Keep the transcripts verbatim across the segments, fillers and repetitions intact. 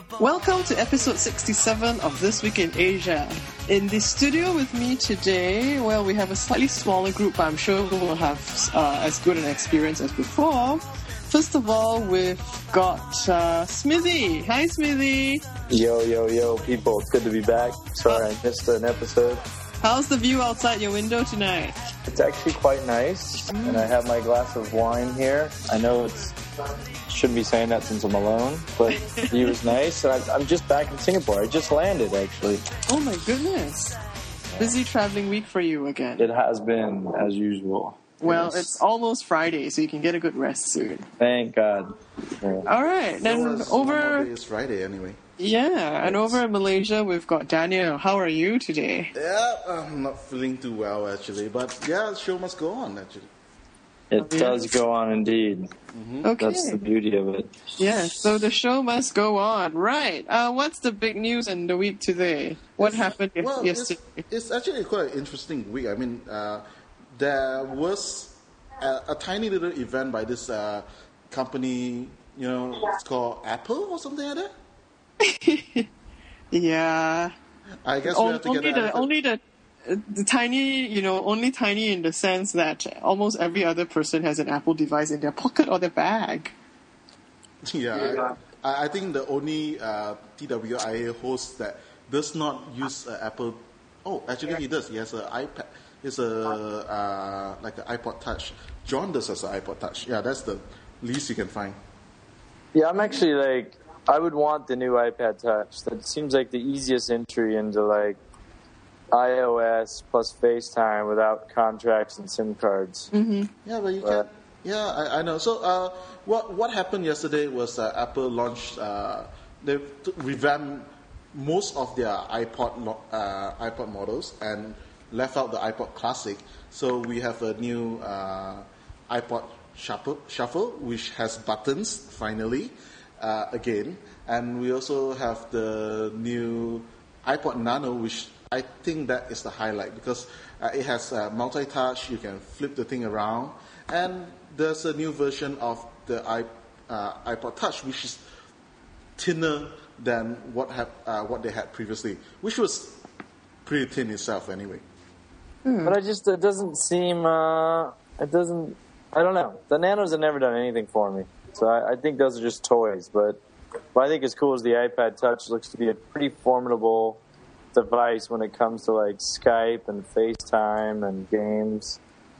Welcome to episode sixty-seven of This Week in Asia. In the studio with me today, well, we have a slightly smaller group, but I'm sure we'll have uh, as good an experience as before. First of all, we've got uh, Smithy. Hi, Smithy. Yo, yo, yo, people. It's good to be back. Sorry I missed an episode. How's the view outside your window tonight? It's actually quite nice, mm. and I have my glass of wine here. I know it's shouldn't be saying that since I'm alone, but the view is nice. And I, I'm just back in Singapore. I just landed, actually. Oh my goodness. Busy traveling week for you again. It has been, as usual. Well, yes. It's almost Friday, so you can get a good rest soon. Thank God. Yeah. All right, then so over... It's Friday anyway. Yeah, and over in Malaysia, we've got Daniel. How are you today? Yeah, I'm not feeling too well, actually. But yeah, the show must go on, actually. It oh, yeah. does go on, indeed. Mm-hmm. Okay. That's the beauty of it. Yeah, so the show must go on. Right. Uh, what's the big news in the week today? What it's, happened well, yesterday? It's, it's actually quite an interesting week. I mean, uh, there was a, a tiny little event by this uh, company, you know, it's called Apple or something like that. Yeah. I guess o- we have to only get the only the the tiny, you know, only tiny in the sense that almost every other person has an Apple device in their pocket or their bag. Yeah, I, I think the only uh, T W I A host that does not use uh, Apple. Oh, actually, he does. He has an iPad. It's a uh, like an iPod Touch. John does has an iPod Touch. Yeah, that's the least you can find. Yeah, I'm actually like, I would want the new iPad Touch. That seems like the easiest entry into like iOS plus FaceTime without contracts and SIM cards. Mm-hmm. Yeah, but you can. Yeah, I, I know. So, uh, what what happened yesterday was uh, Apple launched. Uh, they t- revamped most of their iPod lo- uh, iPod models and left out the iPod Classic. So we have a new uh, iPod Shuffle, Shuffle, which has buttons finally uh, again, and we also have the new iPod Nano, which I think that is the highlight because uh, it has uh, multi-touch. You can flip the thing around, and there's a new version of the iP- uh, iPod Touch, which is thinner than what have uh, what they had previously, which was pretty thin itself anyway. Hmm. But I just it doesn't seem uh, it doesn't I don't know. The Nanos have never done anything for me, so I, I think those are just toys. But what I think is cool is the iPad Touch looks to be a pretty formidable device when it comes to like Skype and FaceTime and games.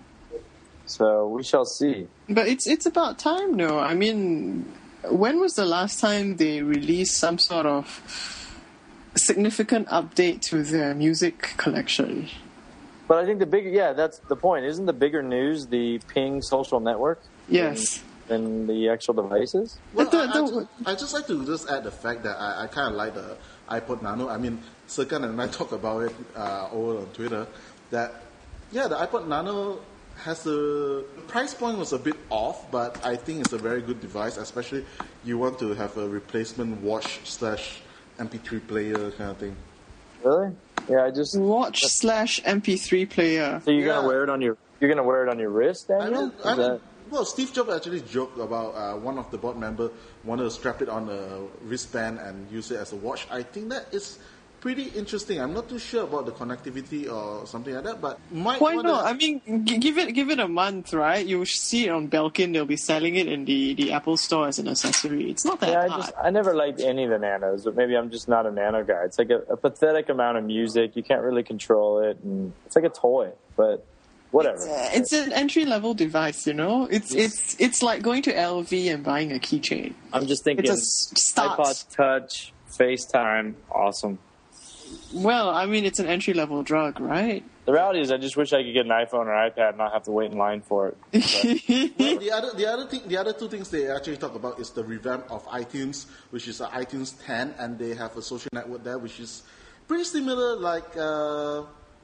So we shall see. But it's it's about time, no? I mean, when was the last time they released some sort of significant update to their music collection? But I think the bigger, yeah, that's the point. Isn't the bigger news the Ping social network? Yes. Than, than the actual devices? Well, I, I, just, I just like to just add the fact that I, I kind of like the iPod Nano. I mean, Serkan and I talked about it uh, over on Twitter that, yeah, the iPod Nano has a price point was a bit off, but I think it's a very good device, especially you want to have a replacement watch slash M P three player kind of thing. Really? Yeah, I just watch slash M P three player. So you're yeah. gonna wear it on your you're gonna wear it on your wrist, Daniel? I mean, I mean, that... well, Steve Jobs actually joked about uh, one of the board member wanted to strap it on a wristband and use it as a watch. I think that is pretty interesting. I'm not too sure about the connectivity or something like that, but might why not? Have... I mean, g- give it give it a month, right? You'll see it on Belkin. They'll be selling it in the, the Apple Store as an accessory. It's not that yeah, I hard. just I never liked any of the Nanos, but maybe I'm just not a Nano guy. It's like a, a pathetic amount of music. You can't really control it, and it's like a toy. But whatever. It's, uh, it's an entry level device, you know. It's yes. it's it's like going to L V and buying a keychain. I'm just thinking it's a start. iPod Touch, FaceTime, awesome. Well, I mean, it's an entry-level drug, right? The reality is, I just wish I could get an iPhone or iPad and not have to wait in line for it. Well, the other, the other thing, the other two things they actually talk about is the revamp of iTunes, which is uh, iTunes ten, and they have a social network there, which is pretty similar, like uh,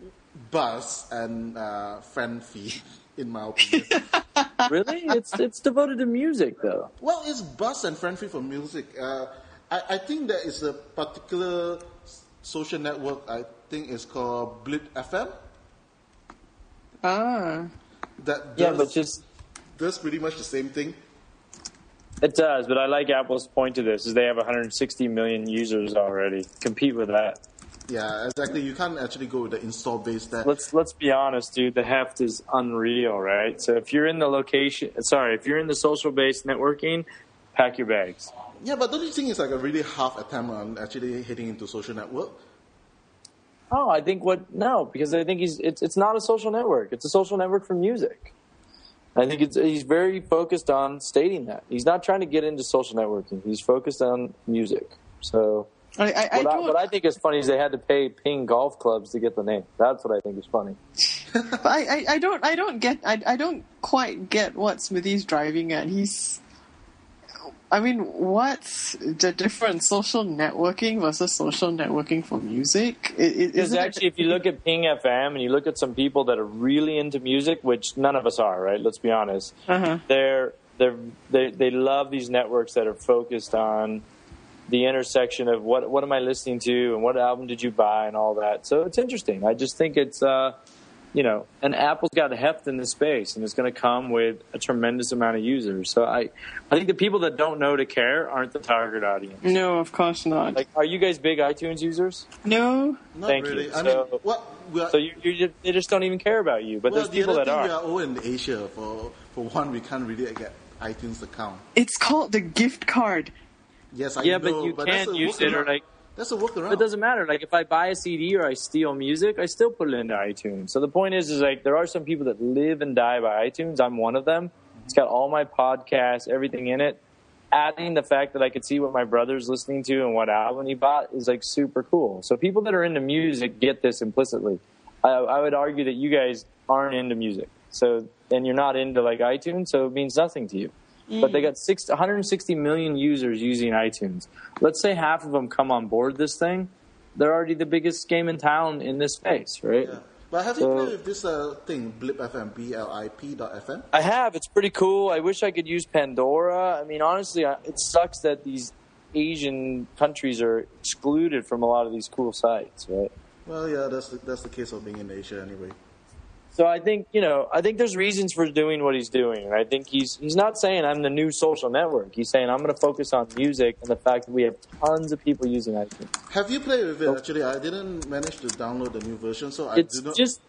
Buzz and uh, Friendfeed, in my opinion. Really? It's it's devoted to music, though. Well, it's Buzz and Friendfeed for music. Uh, I, I think there is a particular social network, I think it's called Blit F M. Ah. That does, yeah, but just does pretty much the same thing. It does, but I like Apple's point to this, is they have one hundred sixty million users already. Compete with that. Yeah, exactly. You can't actually go with the install base there. Let's let's be honest, dude. The heft is unreal, right? So if you're in the location, sorry, if you're in the social-based networking, pack your bags. Yeah, but don't you think it's like a really half attempt on actually hitting into social network? Oh, I think what no, because I think he's it's it's not a social network. It's a social network for music. I think it's he's very focused on stating that he's not trying to get into social networking. He's focused on music. So I, I, I what, I, what I think is funny is they had to pay Ping golf clubs to get the name. That's what I think is funny. But I, I, I don't I don't get I, I don't quite get what Smithy's driving at. He's I mean, what's the difference? Social networking versus social networking for music? Because actually, if you look at Ping F M and you look at some people that are really into music, which none of us are, right? Let's be honest. Uh-huh. They're they're they they love these networks that are focused on the intersection of what what am I listening to and what album did you buy and all that. So it's interesting. I just think it's uh, you know, and Apple's got a heft in this space, and it's going to come with a tremendous amount of users. So I, I think the people that don't know to care aren't the target audience. No, of course not. Like, are you guys big iTunes users? No, not Thank really. you. I So, mean, what? We are, so you, you, they just don't even care about you. But well, there's the people other that thing, are. we are all in Asia. For for one, we can't really get iTunes account. it's called the gift card. Yes, I Yeah, know, but you but that's can't a use it, or workaround. like. That's a workaround. It doesn't matter. Like if I buy a C D or I steal music, I still put it into iTunes. So the point is, is like there are some people that live and die by iTunes. I'm one of them. It's got all my podcasts, everything in it. Adding the fact that I could see what my brother's listening to and what album he bought is like super cool. So people that are into music get this implicitly. I, I would argue that you guys aren't into music. So and you're not into like iTunes, so it means nothing to you. But they got six, one hundred sixty million users using iTunes. Let's say half of them come on board this thing. They're already the biggest game in town in this space, right? Yeah. But have So- you played with this uh, thing, Blip F M, B L I P dot F M? I have. It's pretty cool. I wish I could use Pandora. I mean, honestly, I- it sucks that these Asian countries are excluded from a lot of these cool sites, right? Well, yeah, that's the, that's the case of being in Asia anyway. So I think, you know, I think there's reasons for doing what he's doing. And I think he's he's not saying I'm the new social network. He's saying I'm going to focus on music and the fact that we have tons of people using iTunes. Have you played with it? Actually, I didn't manage to download the new version, so I It's do not. just,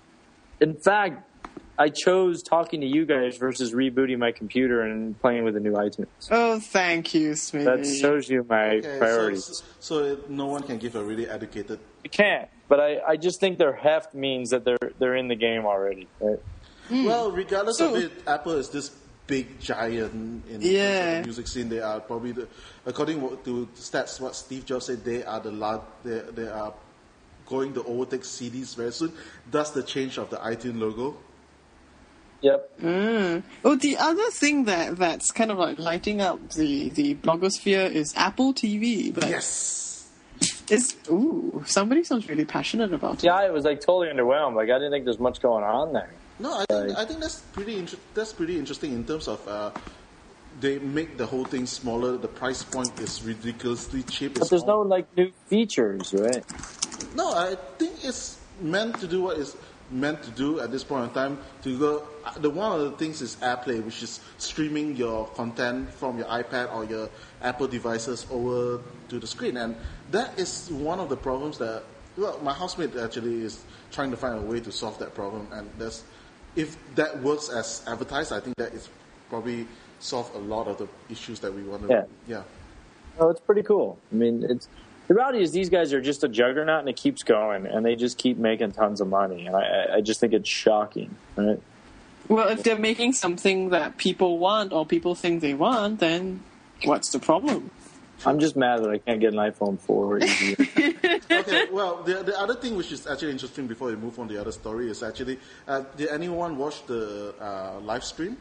in fact, I chose talking to you guys versus rebooting my computer and playing with the new iTunes. Oh, thank you, Smithy. That shows you my Okay, priorities. so, so it, no one can give a really educated. You can't, but I, I just think their heft means that they're they're in the game already. Right? Well, regardless So- of it, Apple is this big giant in terms Yeah. of the music scene. They are probably the, according to stats, what Steve Jobs said, they are the large. They, they are going to overtake C Ds very soon. That's the change of the iTunes logo. Yep. Oh, the other thing that that's kind of like lighting up the the blogosphere is Apple T V. But Yes. it's ooh, somebody sounds really passionate about it. Yeah, I was like totally underwhelmed. Like I didn't think there's much going on there. No, I think I think that's pretty inter- that's pretty interesting in terms of uh, they make the whole thing smaller. The price point is ridiculously cheap. But It's there's no all- like new features, right? No, I think it's meant to do what it's meant to do at this point in time. To go, the one of the things is AirPlay, which is streaming your content from your iPad or your Apple devices over to the screen, and that is one of the problems that. Well, my housemate actually is trying to find a way to solve that problem, and that's if that works as advertised, I think that is probably solve a lot of the issues that we want to. Yeah. yeah. Oh, it's pretty cool. I mean, it's the reality is these guys are just a juggernaut, and it keeps going, and they just keep making tons of money, and I, I just think it's shocking, right? Well, if they're making something that people want or people think they want, then what's the problem? I'm just mad that I can't get an iPhone four easier. Okay, well, the the other thing which is actually interesting before we move on to the other story is actually, uh, did anyone watch the uh, live stream?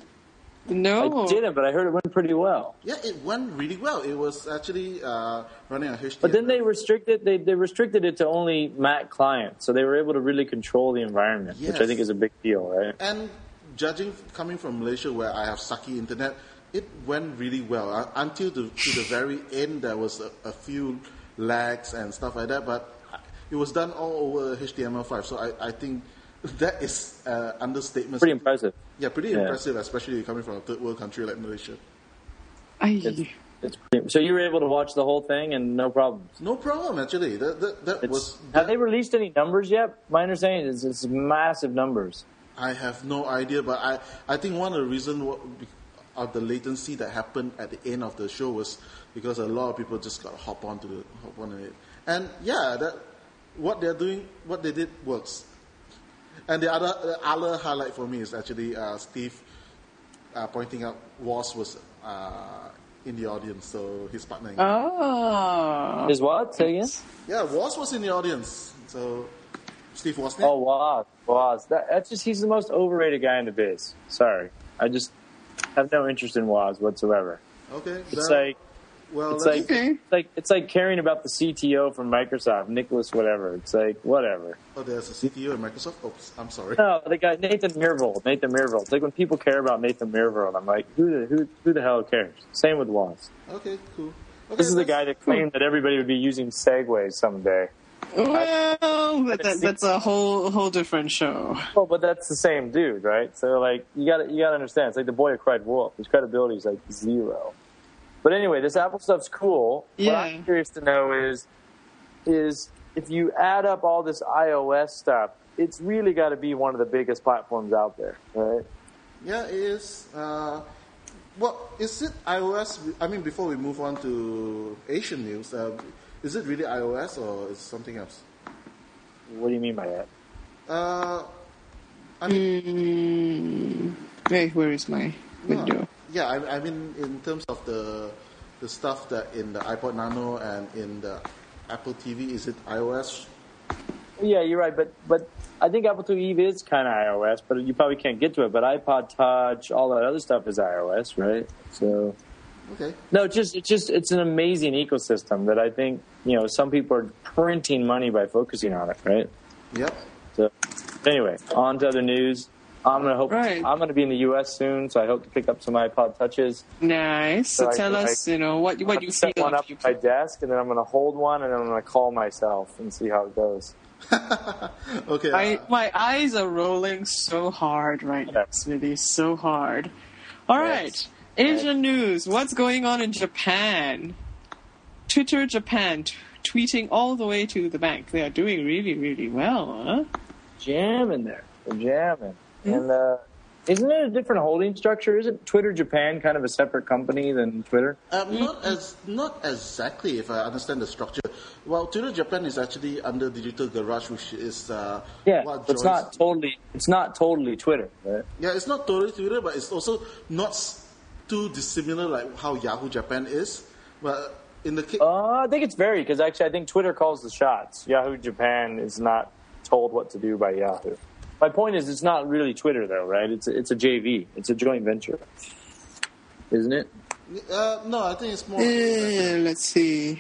No. I didn't, but I heard it went pretty well. Yeah, it went really well. It was actually uh, running on H D M I. But then they restricted they, they restricted it to only Mac clients, so they were able to really control the environment, which I Yes. think is a big deal, right? And judging coming from Malaysia, where I have sucky internet, it went really well uh, until the, to the very end. There was a, a few lags and stuff like that, but it was done all over H T M L five. So I, I think that is uh, understatement. Pretty impressive. Yeah, pretty Yeah. impressive, especially coming from a third world country like Malaysia. It's, it's pretty, so you were able to watch the whole thing and no problems? No problem, actually. That, that, that was... That, have they released any numbers yet? My understanding is it's massive numbers. I have no idea, but I, I think one of the reasons of the latency that happened at the end of the show was because a lot of people just got to hop on to the hop on it. And yeah, that what they're doing, what they did works. And the other the other highlight for me is actually uh, Steve uh, pointing out Woz was uh, in the audience, so his partner. Oh. Is what? Say again? Yeah, Woz was in the audience, so Steve Wozniak. Oh, Woz. Woz. That, that's just, he's the most overrated guy in the biz. Sorry. I just have no interest in Woz whatsoever. Okay. It's that, like, well, it's like, okay. it's like, it's like caring about the C T O from Microsoft, Nicholas whatever. It's like, whatever. Oh, there's a C T O at Microsoft? Oops, I'm sorry. No, the guy, Nathan Myhrvold. Nathan Myhrvold. It's like when people care about Nathan Myhrvold, I'm like, who the, who, who the hell cares? Same with Woz. Okay, cool. Okay, This is the guy that claimed that everybody would be using Segways someday. Well, that, that, that's a whole whole different show. Well, but that's the same dude, right? So, like, you got you got to understand. It's like the boy who cried wolf. His credibility is like zero. But anyway, this Apple stuff's cool. Yeah. What I'm curious to know is, is if you add up all this iOS stuff, it's really got to be one of the biggest platforms out there, right? Yeah, it is. Uh, well, is it iOS? I mean, before we move on to Asian news, uh, is it really iOS or is it something else? What do you mean by that? Uh, I mean, Mm, wait, where is my window? no, yeah, I, I mean, in terms of the the stuff that in the iPod Nano and in the Apple T V, is it iOS? Yeah, you're right, but but I think Apple two Eve is kind of iOS, but you probably can't get to it. But iPod Touch, all that other stuff is iOS, right? So. Okay. No, it's just it's just it's an amazing ecosystem that I think, you know, some people are printing money by focusing on it, right? Yep. So anyway, on to other news. I'm gonna hope Right. I'm gonna be in the U S soon, so I hope to pick up some iPod Touches. Nice. So, So I tell can, us, like, you know, what I'm what gonna you set feel. one up if you at my desk, and then I'm gonna hold one, and then I'm gonna call myself and see how it goes. Okay. I, uh, my eyes are rolling so hard right now. It's really so hard. All right. Yes. Asian news. What's going on in Japan? Twitter Japan t- tweeting all the way to the bank. They are doing really, really well, huh? Jamming there, they're jamming, and uh, isn't it a different holding structure? Isn't Twitter Japan kind of a separate company than Twitter? Um, not as not exactly, if I understand the structure. Well, Twitter Japan is actually under Digital Garage, which is uh, Yeah, what it's joins- not totally. It's not totally Twitter, right? Yeah, it's not totally Twitter, but it's also not s- too dissimilar like how Yahoo Japan is. But in the case, Uh, I think it's very because actually I think Twitter calls the shots. Yahoo Japan is not told what to do by Yahoo. My point is, it's not really Twitter though, right? It's a, it's a J V. It's a joint venture, isn't it? uh, no, I think it's more. Uh, let's see.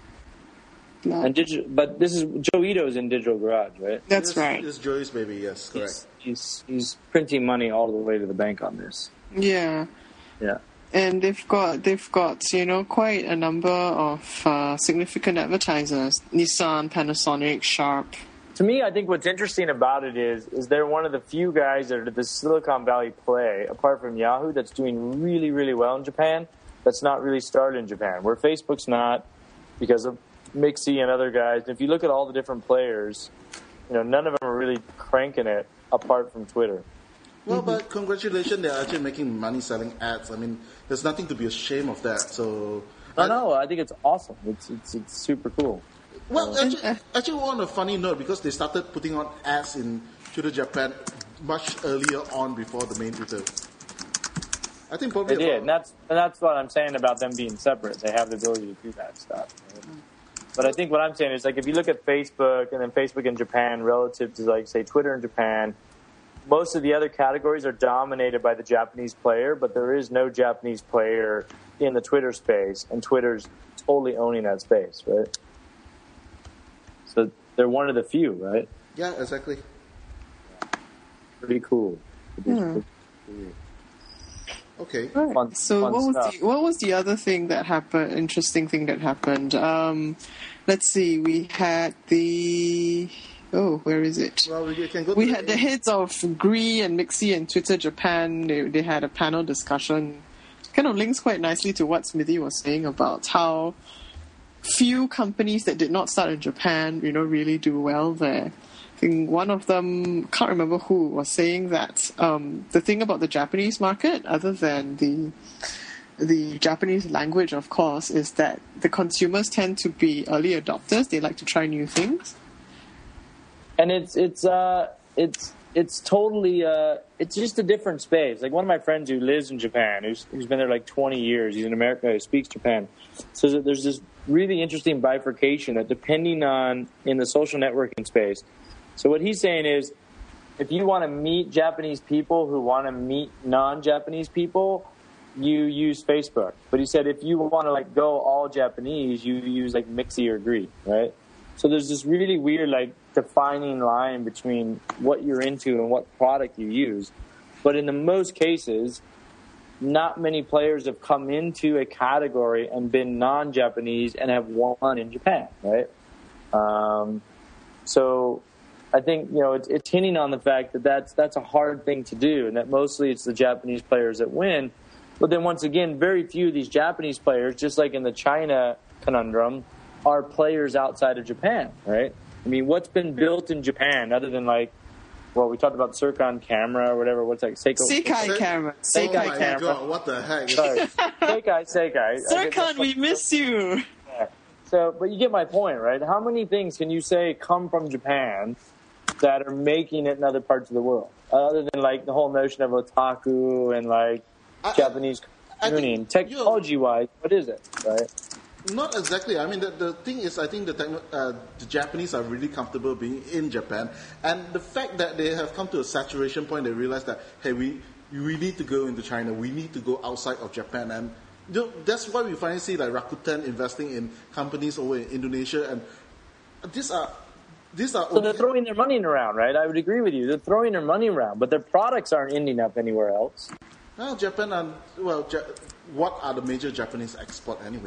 No, And digital, but this is Joe Ito's in Digital Garage, right? that's it's, right. It's Joey's baby, yes, correct. He's, he's he's printing money all the way to the bank on this. Yeah. Yeah. And they've got they've got you know quite a number of uh, significant advertisers: Nissan, Panasonic, Sharp. To me, I think what's interesting about it is is they're one of the few guys that are the Silicon Valley play, apart from Yahoo, that's doing really, really well in Japan. That's not really started in Japan, where Facebook's not because of Mixi and other guys. And if you look at all the different players, you know, none of them are really cranking it apart from Twitter. Well, but congratulations, they're actually making money selling ads. I mean, there's nothing to be ashamed of that. So, No, no, I think it's awesome. It's it's, it's super cool. well, actually, actually, on a funny note, because they started putting on ads in Twitter Japan much earlier on before the main Twitter. I think probably They did, about- and that's and that's what I'm saying about them being separate. They have the ability to do that stuff. Right? But I think what I'm saying is, like, if you look at Facebook and then Facebook in Japan relative to, like, say, Twitter in Japan, most of the other categories are dominated by the Japanese player, but there is no Japanese player in the Twitter space, and Twitter's totally owning that space, right? So they're one of the few, right? Yeah, exactly. Pretty cool. Hmm. Okay. Right. Fun- so fun what was stuff. the what was the other thing that happened? Interesting thing that happened. Um, let's see. We had the oh, where is it? Well, we can go. We to had the heads of Gree and Mixi and Twitter Japan. They they had a panel discussion kind of links quite nicely to what Smithy was saying about how few companies that did not start in Japan, you know, really do well there. I think one of them, can't remember who, was saying that um, the thing about the Japanese market, other than the the Japanese language, of course, is that the consumers tend to be early adopters. They like to try new things. And it's it's uh it's it's totally uh it's just a different space. Like one of my friends who lives in Japan, who's who's been there like twenty years, he's in America, who speaks Japan, says that there's this really interesting bifurcation that depending on in the social networking space. So what he's saying is, if you want to meet Japanese people who want to meet non-Japanese people, you use Facebook. But he said if you want to like go all Japanese, you use like Mixi or Gree, right? So there's this really weird like defining line between what you're into and what product you use. But in the most cases, not many players have come into a category and been non-Japanese and have won in Japan, right? Um, so I think, you know, it's, it's hinting on the fact that that's, that's a hard thing to do, and that mostly it's the Japanese players that win. But then once again, very few of these Japanese players, just like in the China conundrum, are players outside of Japan, right? I mean, what's been built in Japan other than like, well, we talked about Circon camera or whatever. What's that? Seiko. Sekai camera. Sekai Sekai oh camera. God, what the heck? Sorry. Sekai, Sekai. Circon, we miss you. Yeah. So, but you get my point, right? How many things can you say come from Japan that are making it in other parts of the world? Other than like the whole notion of otaku and like I, Japanese I tuning. Technology-wise, what is it, right? Not exactly. I mean, the, the thing is, I think the, techno, uh, the Japanese are really comfortable being in Japan. And the fact that they have come to a saturation point, they realize that, hey, we, we need to go into China. We need to go outside of Japan. And you know, that's why we finally see like Rakuten investing in companies over in Indonesia. And these are... These are so they're throwing their money around, right? I would agree with you. They're throwing their money around, but their products aren't ending up anywhere else. Well, Japan and well, ja- what are the major Japanese export anyway?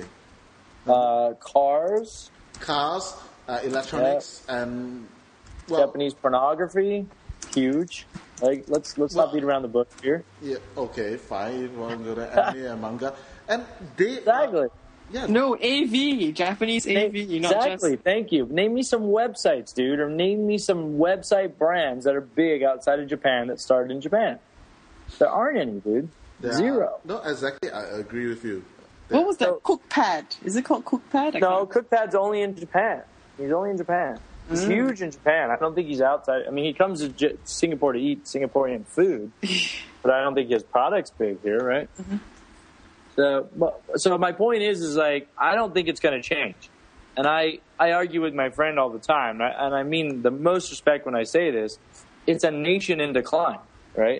Uh, cars, cars, uh, electronics, yeah. and well, Japanese pornography, huge. Like let's let's well, not beat around the bush here. Yeah. Okay. Fine. Well, go to anime and manga, and they exactly. Are, yeah. No, A V, Japanese A V, not exactly. just... Thank you. Name me some websites, dude, or name me some website brands that are big outside of Japan that started in Japan. There aren't any, dude. There Zero. Are, no, exactly. I agree with you. What was that? So, Cookpad. Is it called Cookpad? No, Cookpad's only in Japan. He's only in Japan. He's mm. huge in Japan. I don't think he's outside. I mean, he comes to J- Singapore to eat Singaporean food, but I don't think his product's big here, right? Mm-hmm. So, so my point is, is like, I don't think it's going to change. And I, I argue with my friend all the time, and I mean the most respect when I say this. It's a nation in decline, right?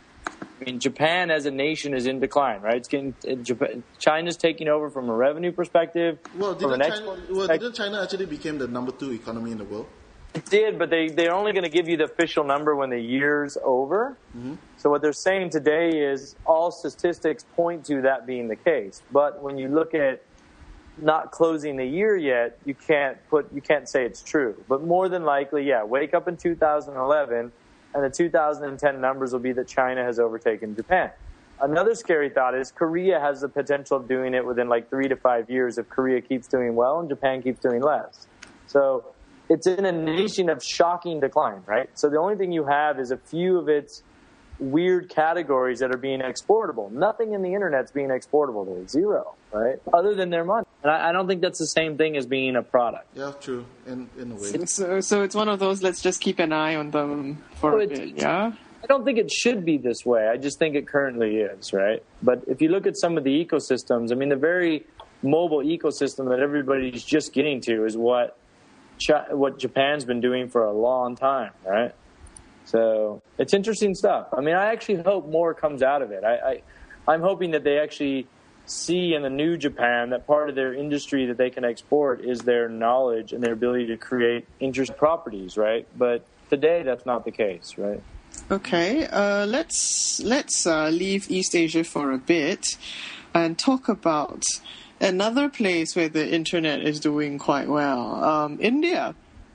I mean, Japan as a nation is in decline, right? It's getting Japan, China's taking over from a revenue perspective. Well, didn't, China, well, didn't China actually become the number two economy in the world? It did, but they, they're only going to give you the official number when the year's over. Mm-hmm. So what they're saying today is all statistics point to that being the case. But when you look at not closing the year yet, you can't put you can't say it's true. But more than likely, yeah, wake up in two thousand eleven, and the two thousand ten numbers will be that China has overtaken Japan. Another scary thought is Korea has the potential of doing it within like three to five years if Korea keeps doing well and Japan keeps doing less. So it's in a nation of shocking decline, right? So the only thing you have is a few of its weird categories that are being exportable. Nothing in the internet's being exportable there. Zero, right? Other than their money. And I, I don't think that's the same thing as being a product. Yeah, true. In in a way. So, so it's one of those, let's just keep an eye on them for so a bit, yeah? I don't think it should be this way. I just think it currently is, right? But if you look at some of the ecosystems, I mean, the very mobile ecosystem that everybody's just getting to is what what Japan's been doing for a long time, right? So it's interesting stuff. I mean, I actually hope more comes out of it. I, I, I'm hoping that they actually see in the new Japan that part of their industry that they can export is their knowledge and their ability to create interesting properties, right? But today, that's not the case, right? Okay, uh, let's let's uh, leave East Asia for a bit and talk about another place where the internet is doing quite well, um, India.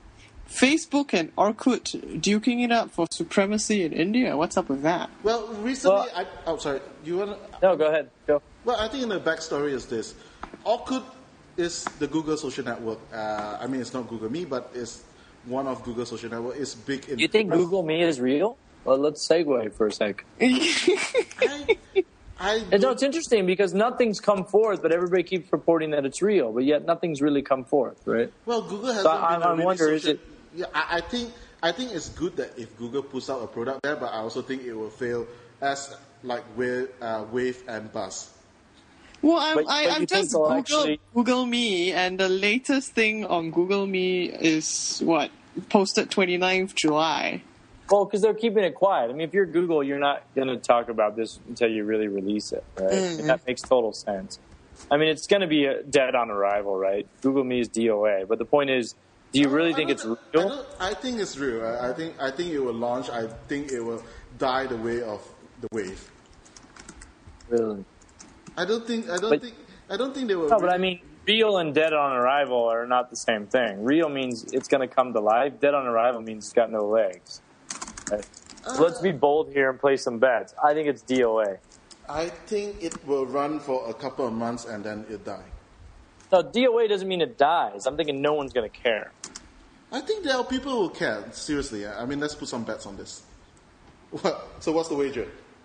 Facebook and Orkut duking it up for supremacy in India. What's up with that? Well, recently, Well- I, oh, sorry, you want? No, go ahead. Go. Well, I think the backstory is this: Orkut is the Google social network. Uh, I mean, it's not Google Me, but it's one of Google social network. It's big in. You think Google Me is real? Well, let's segue for a sec. I, I And no, it's interesting because nothing's come forth, but everybody keeps reporting that it's real, but yet nothing's really come forth, right? Well, Google hasn't So I- been a I really wonder, is social- it- Yeah, I, I think I think it's good that if Google puts out a product there, but I also think it will fail as like Wave, uh, Wave and Buzz. Well, I'm, But- I, but I'm you think just they'll Google, actually- Google Me, and the latest thing on Google Me is what? Posted twenty-ninth of July. Well, because they're keeping it quiet. I mean, if you're Google, you're not going to talk about this until you really release it, right? And that makes total sense. I mean, it's going to be a dead on arrival, right? Google Me is D O A. But the point is, do you really I think don't- it's I, real? don't, I think it's real. I, I think I think it will launch. I think it will die the way of the Wave. Really? I don't think. I don't But- think. I don't think they will. No, but I mean, real and dead on arrival are not the same thing. Real means it's going to come to life. Dead on arrival means it's got no legs. Right? So let's be bold here and play some bets. I think it's D O A. I think it will run for a couple of months and then it die. No, D O A doesn't mean it dies. I'm thinking no one's going to care. I think there are people who care. Seriously, I mean, let's put some bets on this. What? So what's the wager?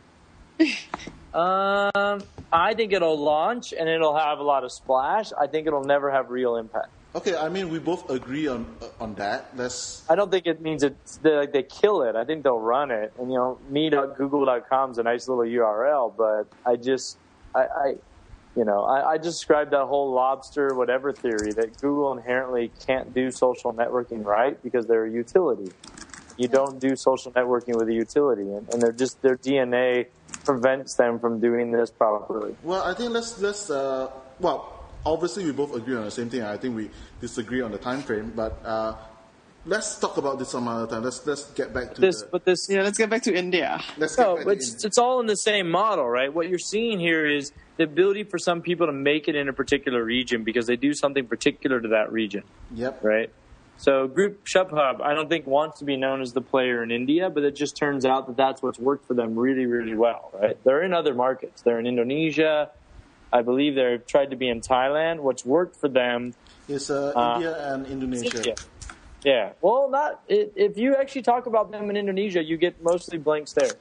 Um, I think it'll launch and it'll have a lot of splash. I think it'll never have real impact. Okay, I mean, we both agree on uh, on that. Let's. I don't think it means it's they, like they kill it. I think they'll run it. And you know, me dot google dot com is a nice little U R L, but I just, I, I you know, I, I just described that whole lobster whatever theory that Google inherently can't do social networking right because they're a utility. You don't do social networking with a utility, and, and they're just their D N A prevents them from doing this properly. Well, I think let's let's. Uh, well, obviously we both agree on the same thing. I think we disagree on the time frame, but uh, let's talk about this some other time. Let's let's get back to This, the. but this, Yeah, let's get back to India. Let's get no, back to it's India. it's all in the same model, right? What you're seeing here is the ability for some people to make it in a particular region because they do something particular to that region, Yep. right? So Group ShubHub, I don't think wants to be known as the player in India, but it just turns out that that's what's worked for them really, really well, right? They're in other markets. They're in Indonesia. I believe they've tried to be in Thailand. What's worked for them It's uh, Uh, India and Indonesia. India. Yeah. Well, not i- if you actually talk about them in Indonesia, you get mostly blank stares.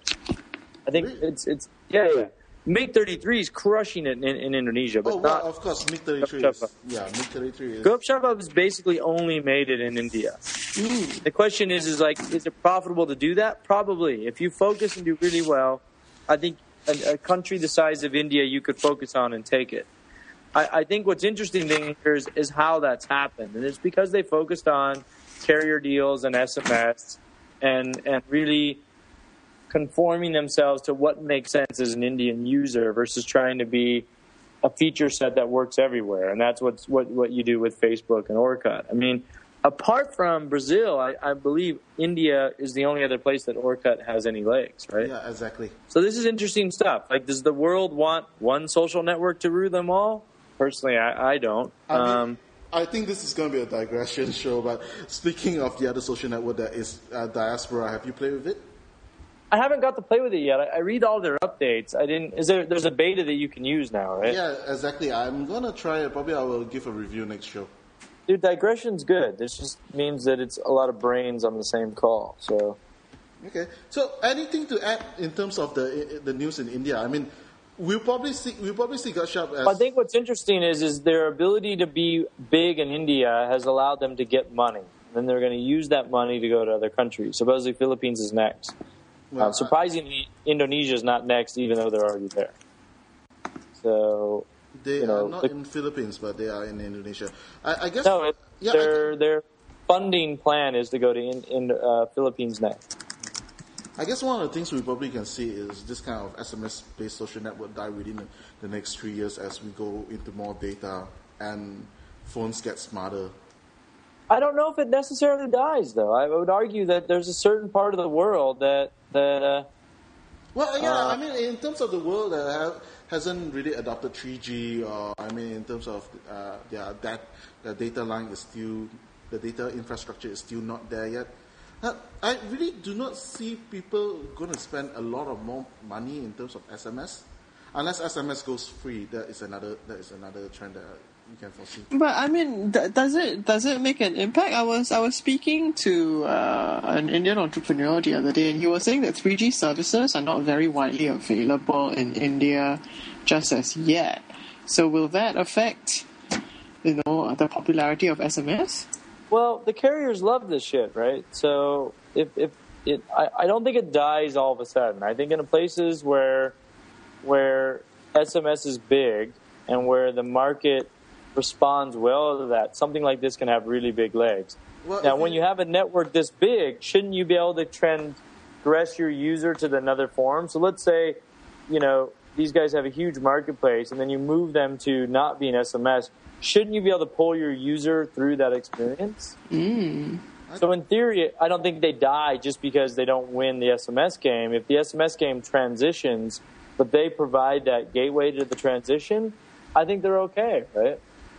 I think Really? it's it's yeah. yeah. MiG thirty-three is crushing it in, in Indonesia, but Oh well, not. of course, MiG thirty-three is ShubHub. yeah, MiG thirty-three is. Group ShubHub has basically only made it in India. The question is, is like, is it profitable to do that? Probably. If you focus and do really well, I think a, a country the size of India, you could focus on and take it. I, I think what's interesting here is, is how that's happened, and it's because they focused on carrier deals and S M S, and and really conforming themselves to what makes sense as an Indian user versus trying to be a feature set that works everywhere. And that's what's, what, what you do with Facebook and Orkut. I mean, apart from Brazil, I, I believe India is the only other place that Orkut has any legs, right? Yeah, exactly. So this is interesting stuff. Like, does the world want one social network to rule them all? Personally, I, I don't. I mean, Um, I think this is going to be a digression show, but speaking of the other social network that is uh, Diaspora, have you played with it? I haven't got to play with it yet. I, I read all their updates. I didn't. Is there? There's a beta that you can use now, right? Yeah, exactly. I'm going to try it. Probably I will give a review next show. Dude, digression's good. This just means that it's a lot of brains on the same call. So Okay. So anything to add in terms of the the news in India? I mean, we'll probably see we'll probably see Gutshub as I think what's interesting is is their ability to be big in India has allowed them to get money. Then they're going to use that money to go to other countries. Supposedly Philippines is next. well, uh, surprisingly, Indonesia is not next, even though they're already there. So they you know, are not the- in Philippines, but they are in Indonesia. I, I guess. no, it, yeah. I their think- their funding plan is to go to in, in uh, Philippines next. I guess one of the things we probably can see is this kind of S M S-based social network die within the, the next three years as we go into more data and phones get smarter. I don't know if it necessarily dies, though. I would argue that there's a certain part of the world that that uh, Well, yeah, Uh, I mean, in terms of the world that have, hasn't really adopted three G, or I mean, in terms of uh, their that their data line is still the data infrastructure is still not there yet. Uh, I really do not see people going to spend a lot of more money in terms of S M S, unless S M S goes free. That is another that is another trend that you can foresee. But I mean, th- does it does it make an impact? I was I was speaking to uh, an Indian entrepreneur the other day, and he was saying that three G services are not very widely available in India just as yet. So will that affect, you know, the popularity of S M S? Well, the carriers love this shit, right? So if if it, I, I don't think it dies all of a sudden. I think in places where where S M S is big and where the market responds well to that, something like this can have really big legs. Well, now, when you have a network this big, shouldn't you be able to transgress your user to the another form? So let's say, you know, these guys have a huge marketplace, and then you move them to not being S M S. Shouldn't you be able to pull your user through that experience? Mm. So in theory, I don't think they die just because they don't win the S M S game. If the S M S game transitions, but they provide that gateway to the transition, I think they're okay, right?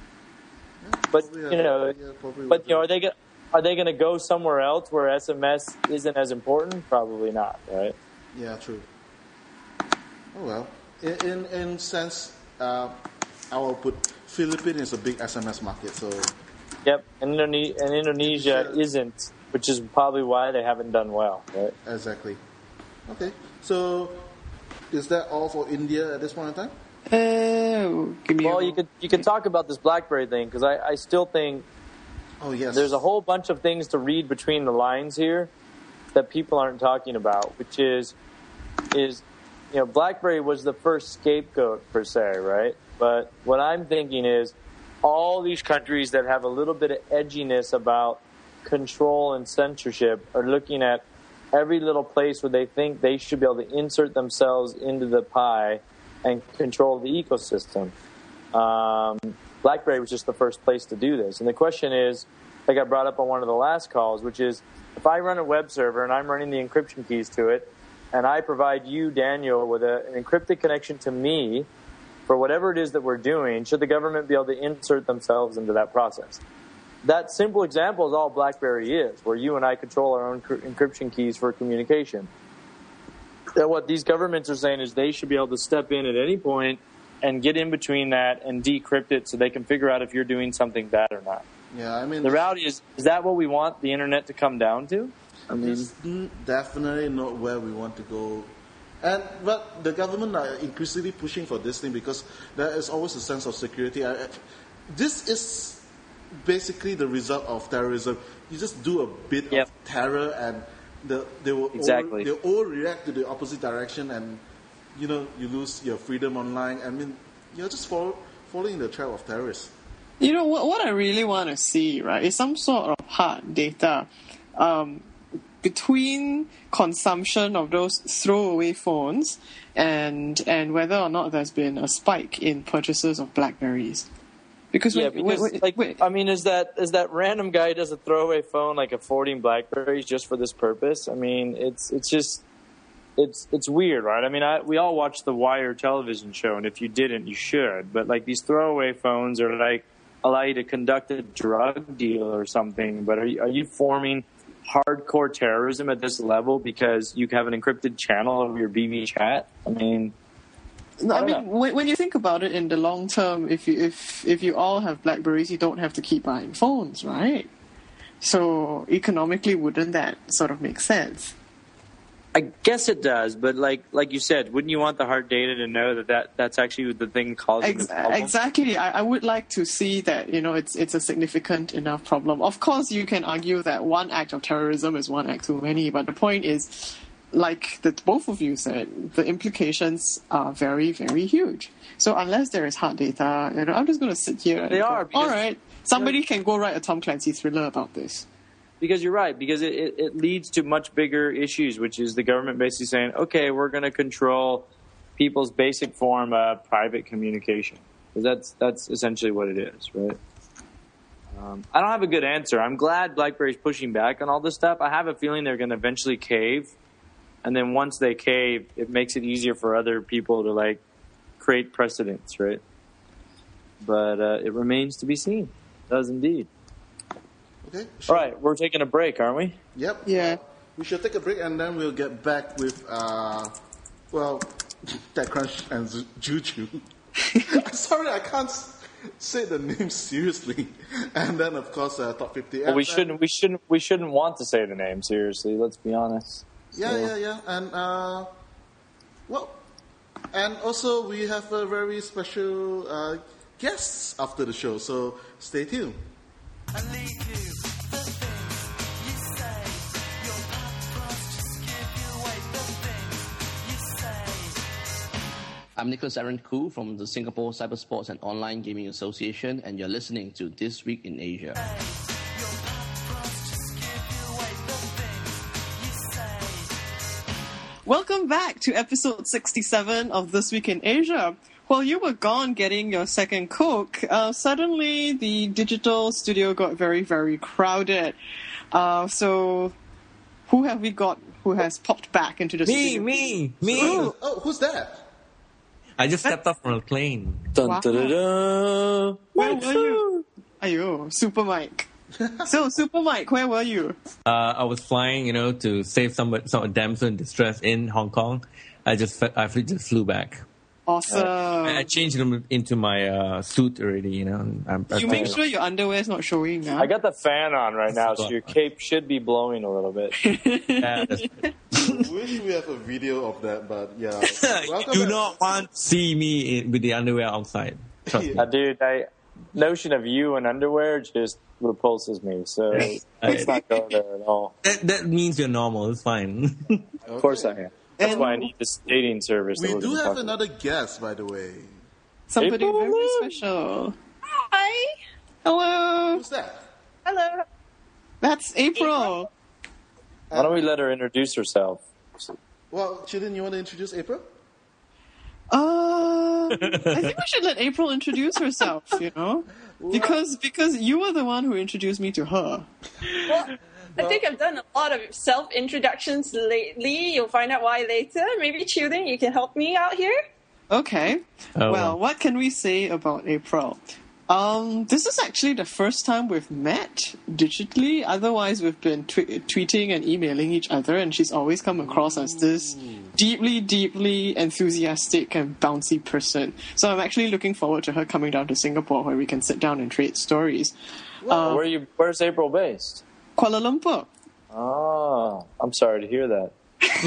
But you know, but you know, are they gonna, are they going to go somewhere else where S M S isn't as important? Probably not, right? Yeah, true. Oh well, in in, in sense, uh, I will put Philippines is a big S M S market, so. Yep, and, Indone- and Indonesia sure. isn't, which is probably why they haven't done well, right? Exactly. Okay, so is that all for India at this point in time? Uh, give me well, a... you could you could talk about this BlackBerry thing because I, I still think oh yes there's a whole bunch of things to read between the lines here that people aren't talking about, which is is you know BlackBerry was the first scapegoat per se, right? But what I'm thinking is all these countries that have a little bit of edginess about control and censorship are looking at every little place where they think they should be able to insert themselves into the pie and control the ecosystem. Um, BlackBerry was just the first place to do this. And the question is, like I brought up on one of the last calls, which is, if I run a web server and I'm running the encryption keys to it, and I provide you, Daniel, with a, an encrypted connection to me for whatever it is that we're doing, should the government be able to insert themselves into that process? That simple example is all BlackBerry is, where you and I control our own encryption keys for communication. And what these governments are saying is they should be able to step in at any point and get in between that and decrypt it so they can figure out if you're doing something bad or not. Yeah, I mean... The reality is, is that what we want the internet to come down to? I mean, it's definitely not where we want to go. And but the government are increasingly pushing for this thing because there is always a sense of security. I, this is basically the result of terrorism. You just do a bit yep. of terror and the, they will exactly. all, they all react to the opposite direction, and you know you lose your freedom online. I mean, you're just follow, following the trail of terrorists. You know what? What I really want to see, right, is some sort of hard data um, between consumption of those throwaway phones and and whether or not there's been a spike in purchases of BlackBerries. Because, yeah, when, because wait, like wait. I mean, is that is that random guy who does a throwaway phone like affording BlackBerries just for this purpose? I mean, it's it's just it's it's weird, right? I mean, I, we all watch the Wire television show, and if you didn't, you should. But like these throwaway phones are like allow you to conduct a drug deal or something. But are you, are you forming hardcore terrorism at this level because you have an encrypted channel of your B B chat? I mean. No, I, I mean, when, when you think about it in the long term, if you if if you all have BlackBerries, you don't have to keep buying phones, right? So economically, wouldn't that sort of make sense? I guess it does, but like like you said, wouldn't you want the hard data to know that, that that's actually the thing causing Ex- the problem? Exactly. I, I would like to see that, you know, it's it's a significant enough problem. Of course, you can argue that one act of terrorism is one act too many, but the point is, like the, both of you said, the implications are very, very huge. So unless there is hard data, you know, I'm just going to sit here and they go, are. Because, all right, somebody you know, can go write a Tom Clancy thriller about this. Because you're right, because it, it, it leads to much bigger issues, which is the government basically saying, okay, we're going to control people's basic form of private communication. Because that's, that's essentially what it is, right? Um, I don't have a good answer. I'm glad BlackBerry's pushing back on all this stuff. I have a feeling they're going to eventually cave. And then once they cave, it makes it easier for other people to, like, create precedents, right? But uh, it remains to be seen. It does indeed. Okay. All right, we're taking a break, aren't we? Yep. Yeah. We should take a break and then we'll get back with, uh, well, TechCrunch and Z- Juju. Sorry, I can't s- say the name seriously. And then, of course, uh, Top fifty. Well, we And- shouldn't. We shouldn't. We shouldn't want to say the name seriously. Let's be honest. Yeah, So- yeah, yeah. And, uh, well, and also we have a very special uh, guests after the show, so stay tuned. I lead you, the thing you say. Your past just give you away the thing you say. I'm Nicholas Aaron Koo from the Singapore Cybersports and Online Gaming Association, and you're listening to This Week in Asia. Your past just give you away the thing you say. Welcome back to episode sixty-seven of This Week in Asia. While you were gone getting your second Coke, uh, suddenly the digital studio got very, very crowded. Uh, so, who have we got who has popped back into the Me, studio? me, me. Ooh. Oh, who's that? I just stepped off from a plane. Dun, Wow. dun, dun, dun. Where were you? Ayo, Super Mike. So, Super Mike, where were you? Uh, I was flying, you know, to save some some a damsel in distress in Hong Kong. I just fe- I flew- just flew back. Awesome. I, I changed them into my uh, suit already, you know. and I'm, you I'm- make sure your underwear is not showing now. I got the fan on right now, so your cape should be blowing a little bit. Yeah, that's- Wish we have a video of that, but yeah. Welcome you do back. not want to see me in, with the underwear outside. Trust me. Uh, dude, I notion of you in underwear just repulses me. So let's not go there at all. That, that means you're normal. It's fine. Of course I am. That's And- why I need this dating service. that We we're do gonna have talk about. another guest, by the way. Somebody April very Moon. special. Hi. Hello. Who's that? Hello. That's April. Why don't we let her introduce herself? Well, Chilin, you want to introduce April? Uh, I think we should let April introduce herself, you know? Because because you were the one who introduced me to her. Well, I think I've done a lot of self introductions lately. You'll find out why later. Maybe Children, you can help me out here. Okay. Oh, well, wow. what can we say about April? Um, this is actually the first time we've met digitally. Otherwise, we've been tw- tweeting and emailing each other, and she's always come across as this deeply, deeply enthusiastic and bouncy person. So I'm actually looking forward to her coming down to Singapore, where we can sit down and trade stories. Um, Where are you? Where's April based? Kuala Lumpur. Oh, I'm sorry to hear that.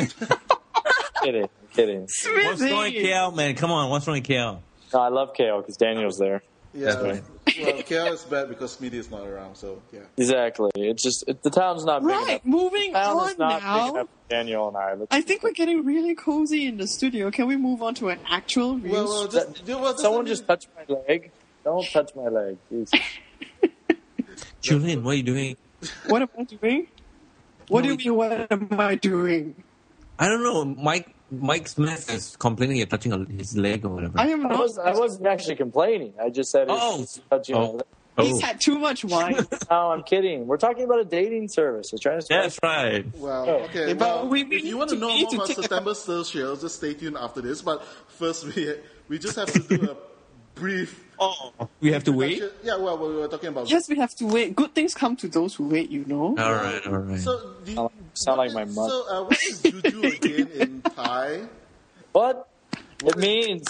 kidding, I'm kidding. What's wrong with K L, man? Come on, what's wrong with K L? No, I love K L because Daniel's there. Yeah. That's right. Well, K L is bad because Smitty is not around, so yeah. Exactly. It's just it, the town's not big Right, enough. moving The town on is not now. big enough for Daniel and I. Let's- I think we're getting really cozy in the studio. Can we move on to an actual real Well, well, just, well, doesn't Someone mean- just touched my leg. Don't touch my leg. Jeez. Julian, what are you doing? What am I doing? What do you mean, what am I doing? I don't know. Mike Mike Smith is complaining you're touching on his leg or whatever. I am I, not. was, I wasn't actually complaining. I just said Oh. it's touching my Oh. leg. He's had too much wine. No, I'm kidding. We're talking about a dating service. We're trying to. That's right. Well, Oh. okay. But Well, we if need you want to to- know we need more to about take a- September sales shows, just stay tuned after this. But first, we we just have to do a brief. Oh, we have to wait? introduction. Yeah, well, we were talking about. Yes, we have to wait. Good things come to those who wait, you know. All right, all right. So, do you, Sound- sound what like my is- mother. So, uh, what is Juju again in Thai? What? It means.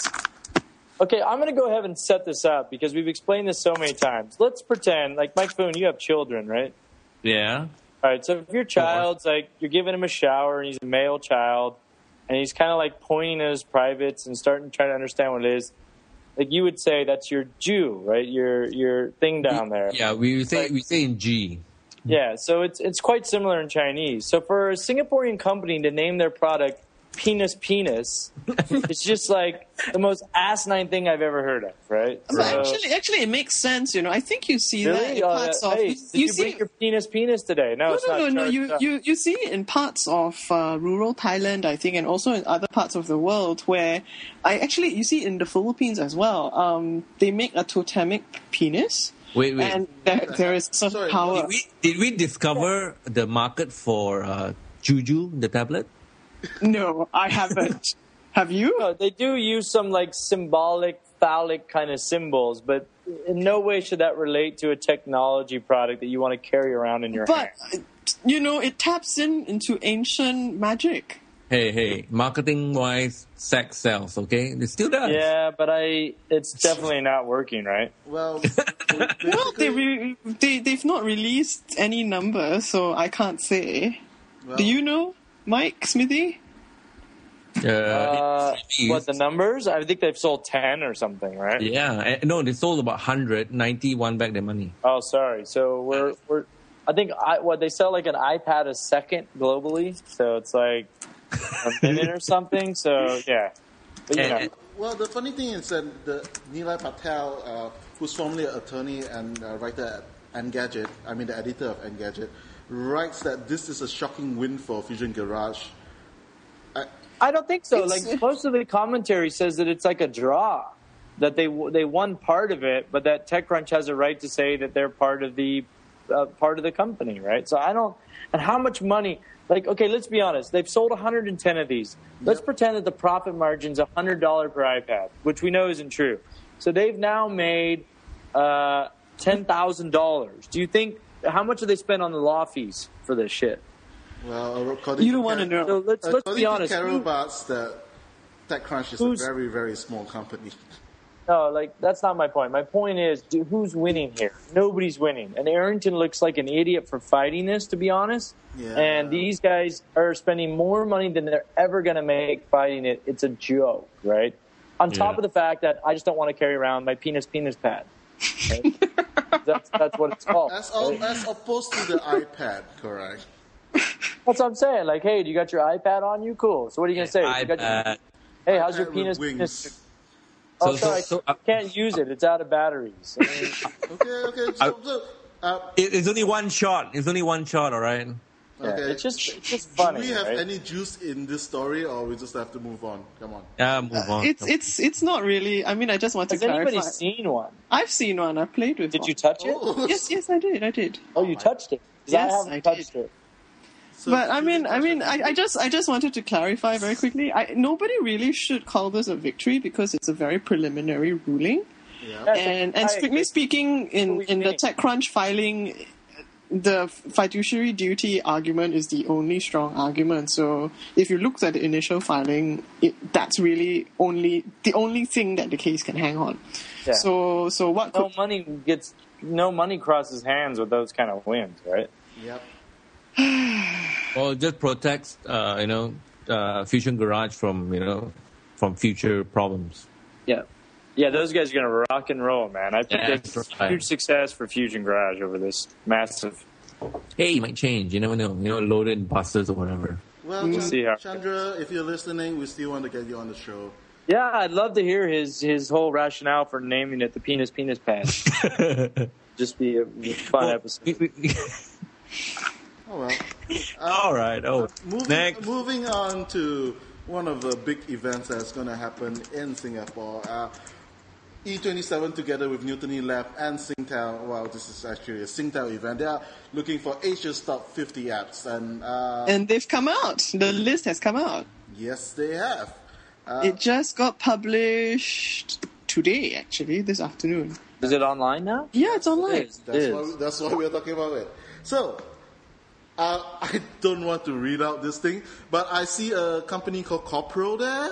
Okay, I'm going to go ahead and set this up because we've explained this so many times. Let's pretend, like Mike Foon, you have children, right? Yeah. All right, so if your child's like, you're giving him a shower and he's a male child and he's kind of like pointing at his privates and starting to try to understand what it is, like you would say that's your Jew, right? Your your thing down there. Yeah, we say Like- we say in G. Yeah, so it's it's quite similar in Chinese. So for a Singaporean company to name their product Penis Penis, it's just like the most asinine thing I've ever heard of, right? But So- actually, actually, it makes sense. You know, I think you see that really? in Uh, parts of. hey, You, did you, see, bring your penis penis today? No, no, it's no, not. no, no. charged You, up. you, you see it in parts of uh, rural Thailand, I think, and also in other parts of the world where I actually you see in the Philippines as well. Um, they make a totemic penis, Wait, wait. and there, there is some Sorry, power. Did we, did we discover the market for uh, Juju, the tablet? No, I haven't. Have you? No, they do use some like symbolic phallic kind of symbols, but in no way should that relate to a technology product that you want to carry around in your But, hand. uh, you know, it taps in into ancient magic. Hey, hey, marketing wise, sex sells, okay? It still does. Yeah, but I it's definitely not working, right? Well, Well, they, basically, re- they, they've not released any number, so I can't say. well, Do you know, Mike Smithy? Uh, Uh, it- what, the numbers? I think they've sold ten or something, right? Yeah, eh, no, they sold about one hundred, ninety won back their money. Oh, sorry. So we're we're. I think I, what they sell like an iPad a second globally, so it's like a minute or something. So yeah, but you know, And- well, the funny thing is that the Nilay Patel, uh, who's formerly an attorney and uh, writer at Engadget, I mean the editor of Engadget, writes that this is a shocking win for Fusion Garage. I, I don't think so. It's- Like most of the commentary says that it's like a draw, that they they won part of it, but that TechCrunch has a right to say that they're part of the uh, part of the company, right? So I don't. And how much money? Like, okay, let's be honest. They've sold one hundred ten of these. Let's pretend that the profit margin's one hundred dollars per iPad, which we know isn't true. So they've now made uh, ten thousand dollars. Do you think, how much have they spent on the law fees for this shit? well, according You to don't want to Car- know. So let's, let's according be honest. to Carol Who- Bartz, that TechCrunch is a Who's- very, very small company. No, like, that's not my point. My point is, dude, who's winning here? Nobody's winning. And Arrington looks like an idiot for fighting this, to be honest. Yeah. And these guys are spending more money than they're ever going to make fighting it. It's a joke, right? On top Yeah. of the fact that I just don't want to carry around my penis penis pad. Right? that's, that's what it's called. As, al- right? as opposed to the iPad, correct? That's what I'm saying. Like, hey, do you got your iPad on you? Cool. So what are you going to say? You got your- iPad. hey, how's your iPad with penis wings. penis? Oh, So- sorry. so- I can't use it. It's out of batteries. I mean, Okay, okay. So, so uh, It, it's only one shot. It's only one shot, all right? yeah, okay. it's just it's just funny. Do we have right? any juice in this story, or we just have to move on? Come on. Yeah, move on. It's it's it's not really. I mean, I just want Has to clarify. anybody seen one? I've seen one. I've played with Did one. you touch it? Oh, Yes, yes, I did. I did. Oh, you touched it. 'Cause Yes, I haven't I touched did. it. so But I mean, I Fusion mean, Garage- I, I just, I just wanted to clarify very quickly. I, nobody really should call this a victory because it's a very preliminary ruling, yeah. Yeah, so and I and strictly agree. speaking, So in we in the think- TechCrunch filing, the fiduciary duty argument is the only strong argument. So if you looked at the initial filing, it, that's really only the only thing that the case can hang on. Yeah. So, so what? no Could, money gets no money crosses hands with those kind of wins, right? Yep. Well, it just protects, uh, you know, uh, Fusion Garage from, you know, from future problems. Yeah. Yeah, those guys are going to rock and roll, man. I think Yeah, there's that's right. huge success for Fusion Garage over this massive. Hey, it might change. You never know. You know, loaded busters or whatever. Well, We'll Chan- see how- Chandra, if you're listening, we still want to get you on the show. Yeah, I'd love to hear his his whole rationale for naming it the penis penis pad. Just be a fun Well, episode. we- we- Oh well. all right. Oh, Moving, next. moving on to one of the big events that's going to happen in Singapore. Uh, E twenty-seven together with Newtony Lab and Singtel. Well, this is actually a Singtel event. They are looking for Asia's top fifty apps, and uh, and they've come out. The list has come out. yes, they have. Uh, It just got published today, actually, this afternoon. Is it online now? Yeah, it's online. It is. It That's is. why, that's why we're talking about it. So, uh, I don't want to read out this thing, but I see a company called Copro there.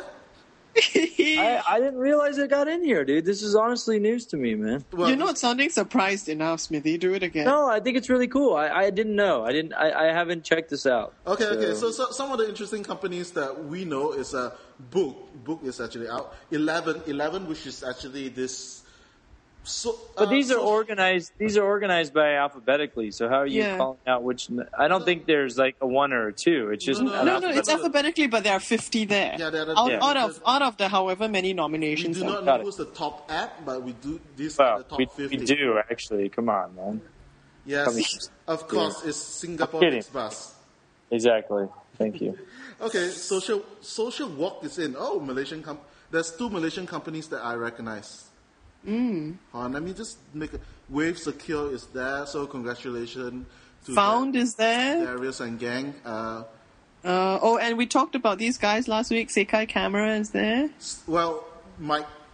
I, I didn't realize it got in here, dude. This is honestly news to me, man. Well, You're not sounding surprised enough, Smithy. Do it again. No, I think it's really cool. I, I didn't know. I didn't. I, I haven't checked this out. Okay, okay. So, so some of the interesting companies that we know is a uh, Book. Book is actually out. Eleven, Eleven, which is actually this. So, But uh, these are so- organized. These are organized by alphabetically. So how are you Yeah. calling out which? I don't think there's like a one or a two. It's just No, no, an No, no, it's alphabetical- alphabetically, but there are fifty there. Yeah, there are- out, yeah. out of out of the however many We nominations. do there not are. know it. who's the top app, but we do. These are Well, the top we, fifty. we do actually. Come on, man. Yes, Coming- of course, it's Singapore kidding. Next Bus. Exactly. Thank you. Okay, social social walk is in. Oh, Malaysian com- There's two Malaysian companies that I recognize. Mm. On, let me just make a Wave Secure is there, so congratulations to Found is there. Darius and gang. Uh, Uh, oh, and we talked about these guys last week. Sekai Camera is there. well, Mike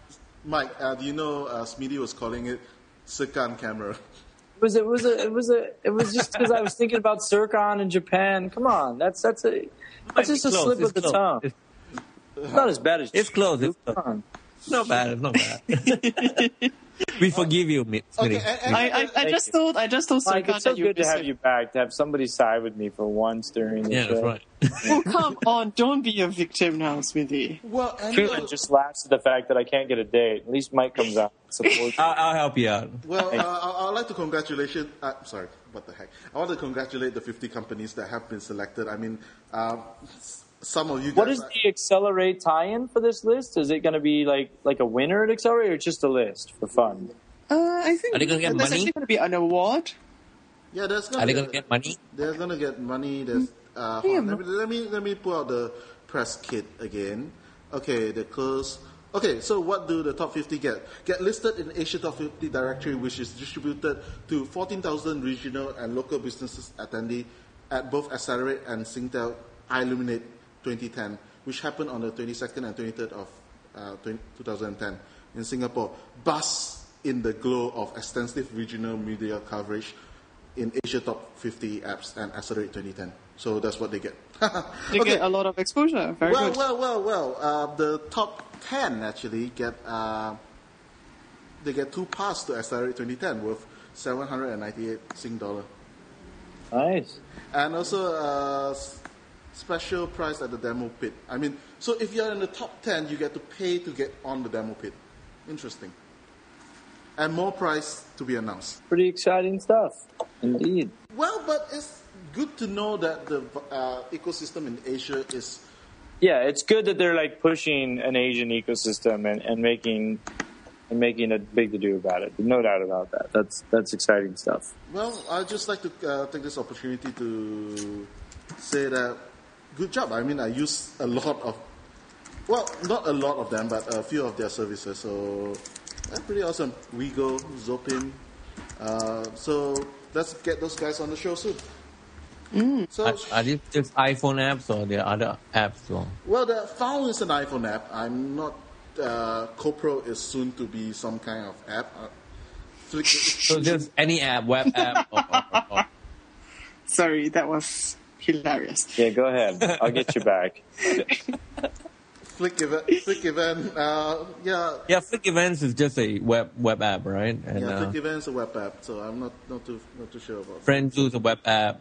Mike, uh, do you know uh, Smitty was calling it Sirkan camera? It was it was a it was a it was just because I was thinking about Sircon in Japan. Come on, that's that's a that's just a Close, slip it's of the close. tongue. It's, It's not as bad as it's close. It's Come close. on. It's not bad. It's not bad. We forgive you, Mi- Okay, Smitty. and, and, I, I, I Thank just you. told I just told Mike, Sirkan it's so that you good to miss have him. you back, to have somebody side with me for once during the Yeah, show. that's right. Oh, come on! Don't be a victim now, Smithy. well, and, Truman uh, just laughs at the fact that I can't get a date. At least Mike comes out and supports me. I'll, I'll help you out. well, uh, I- I'd like to congratulate. Uh, sorry, what the heck? I want to congratulate the fifty companies that have been selected. I mean, uh, s- some of you guys. What is the Accelerate tie-in for this list? Is it going to be like like a winner at Accelerate, or just a list for fun? Uh, I think Are they gonna get there's money? actually going to be an award. Yeah, there's gonna Are they be- going to get money? They're gonna get money. There's uh, hold on, let, me, let me let me pull out the press kit again. Okay, the close. Okay, so what do the top fifty get? Get listed in Asia Top fifty directory, which is distributed to fourteen thousand regional and local businesses attendee at both Accelerate and Singtel iLuminate twenty ten, which happened on the twenty-second and twenty-third of uh, twenty ten in Singapore. Bask in the glow of extensive regional media coverage in Asia Top fifty apps and Accelerate twenty ten. So that's what they get. They get a lot of exposure. Very well, good. well, well, well. Uh, the top ten actually get uh, they get two pass to Accelerate twenty ten worth seven hundred ninety-eight Sing dollar, Nice. and also uh, s- special price at the demo pit. I mean, so if you're in the top ten, you get to pay to get on the demo pit. Interesting. And more price to be announced. Pretty exciting stuff, indeed. Well, but it's good to know that the uh, ecosystem in Asia is. Yeah, it's good that they're like pushing an Asian ecosystem and, and making and making a big to do about it. No doubt about that. That's that's exciting stuff. Well, I'd just like to uh, take this opportunity to say that good job. I mean, I use a lot of, well, not a lot of them, but a few of their services. So that's pretty awesome. Wigo, Zopin. Uh, so let's get those guys on the show soon. So, Are, are these just iPhone apps or there are other apps as well? well, the Found is an iPhone app. I'm not. Uh, CoPro is soon to be some kind of app. Uh, Flick, So just any app, web app, or, or, or, Sorry, that was hilarious. Yeah, go ahead. I'll get you back. Flick event. Flick event. Uh, yeah. yeah, Flick Events is just a web web app, right? And Yeah, uh, Flick events a web app. So I'm not not too not too sure about. Friends is a web app.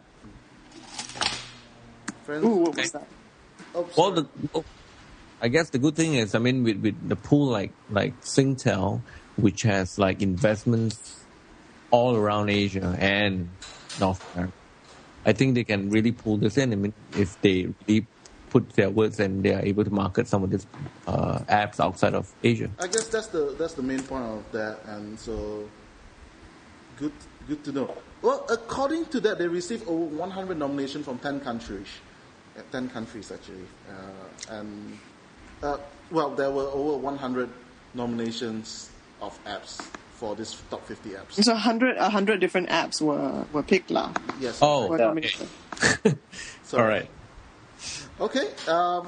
Friends. Ooh, what was that? Oh, Well, sorry. the, well, I guess the good thing is, I mean, with, with the pool like like Singtel, which has like investments all around Asia and North America, I think they can really pull this in. I mean, if they really put their words and they are able to market some of these uh, apps outside of Asia. I guess that's the that's the main point of that, and so good good to know. Well, according to that, they received over one hundred nominations from ten countries, uh, ten countries actually, uh, and uh, well, there were over one hundred nominations of apps for this top fifty apps. So a hundred, a hundred different apps were were picked lah. Yes. Oh, Were yeah. nominated. So, all right. Okay. Um,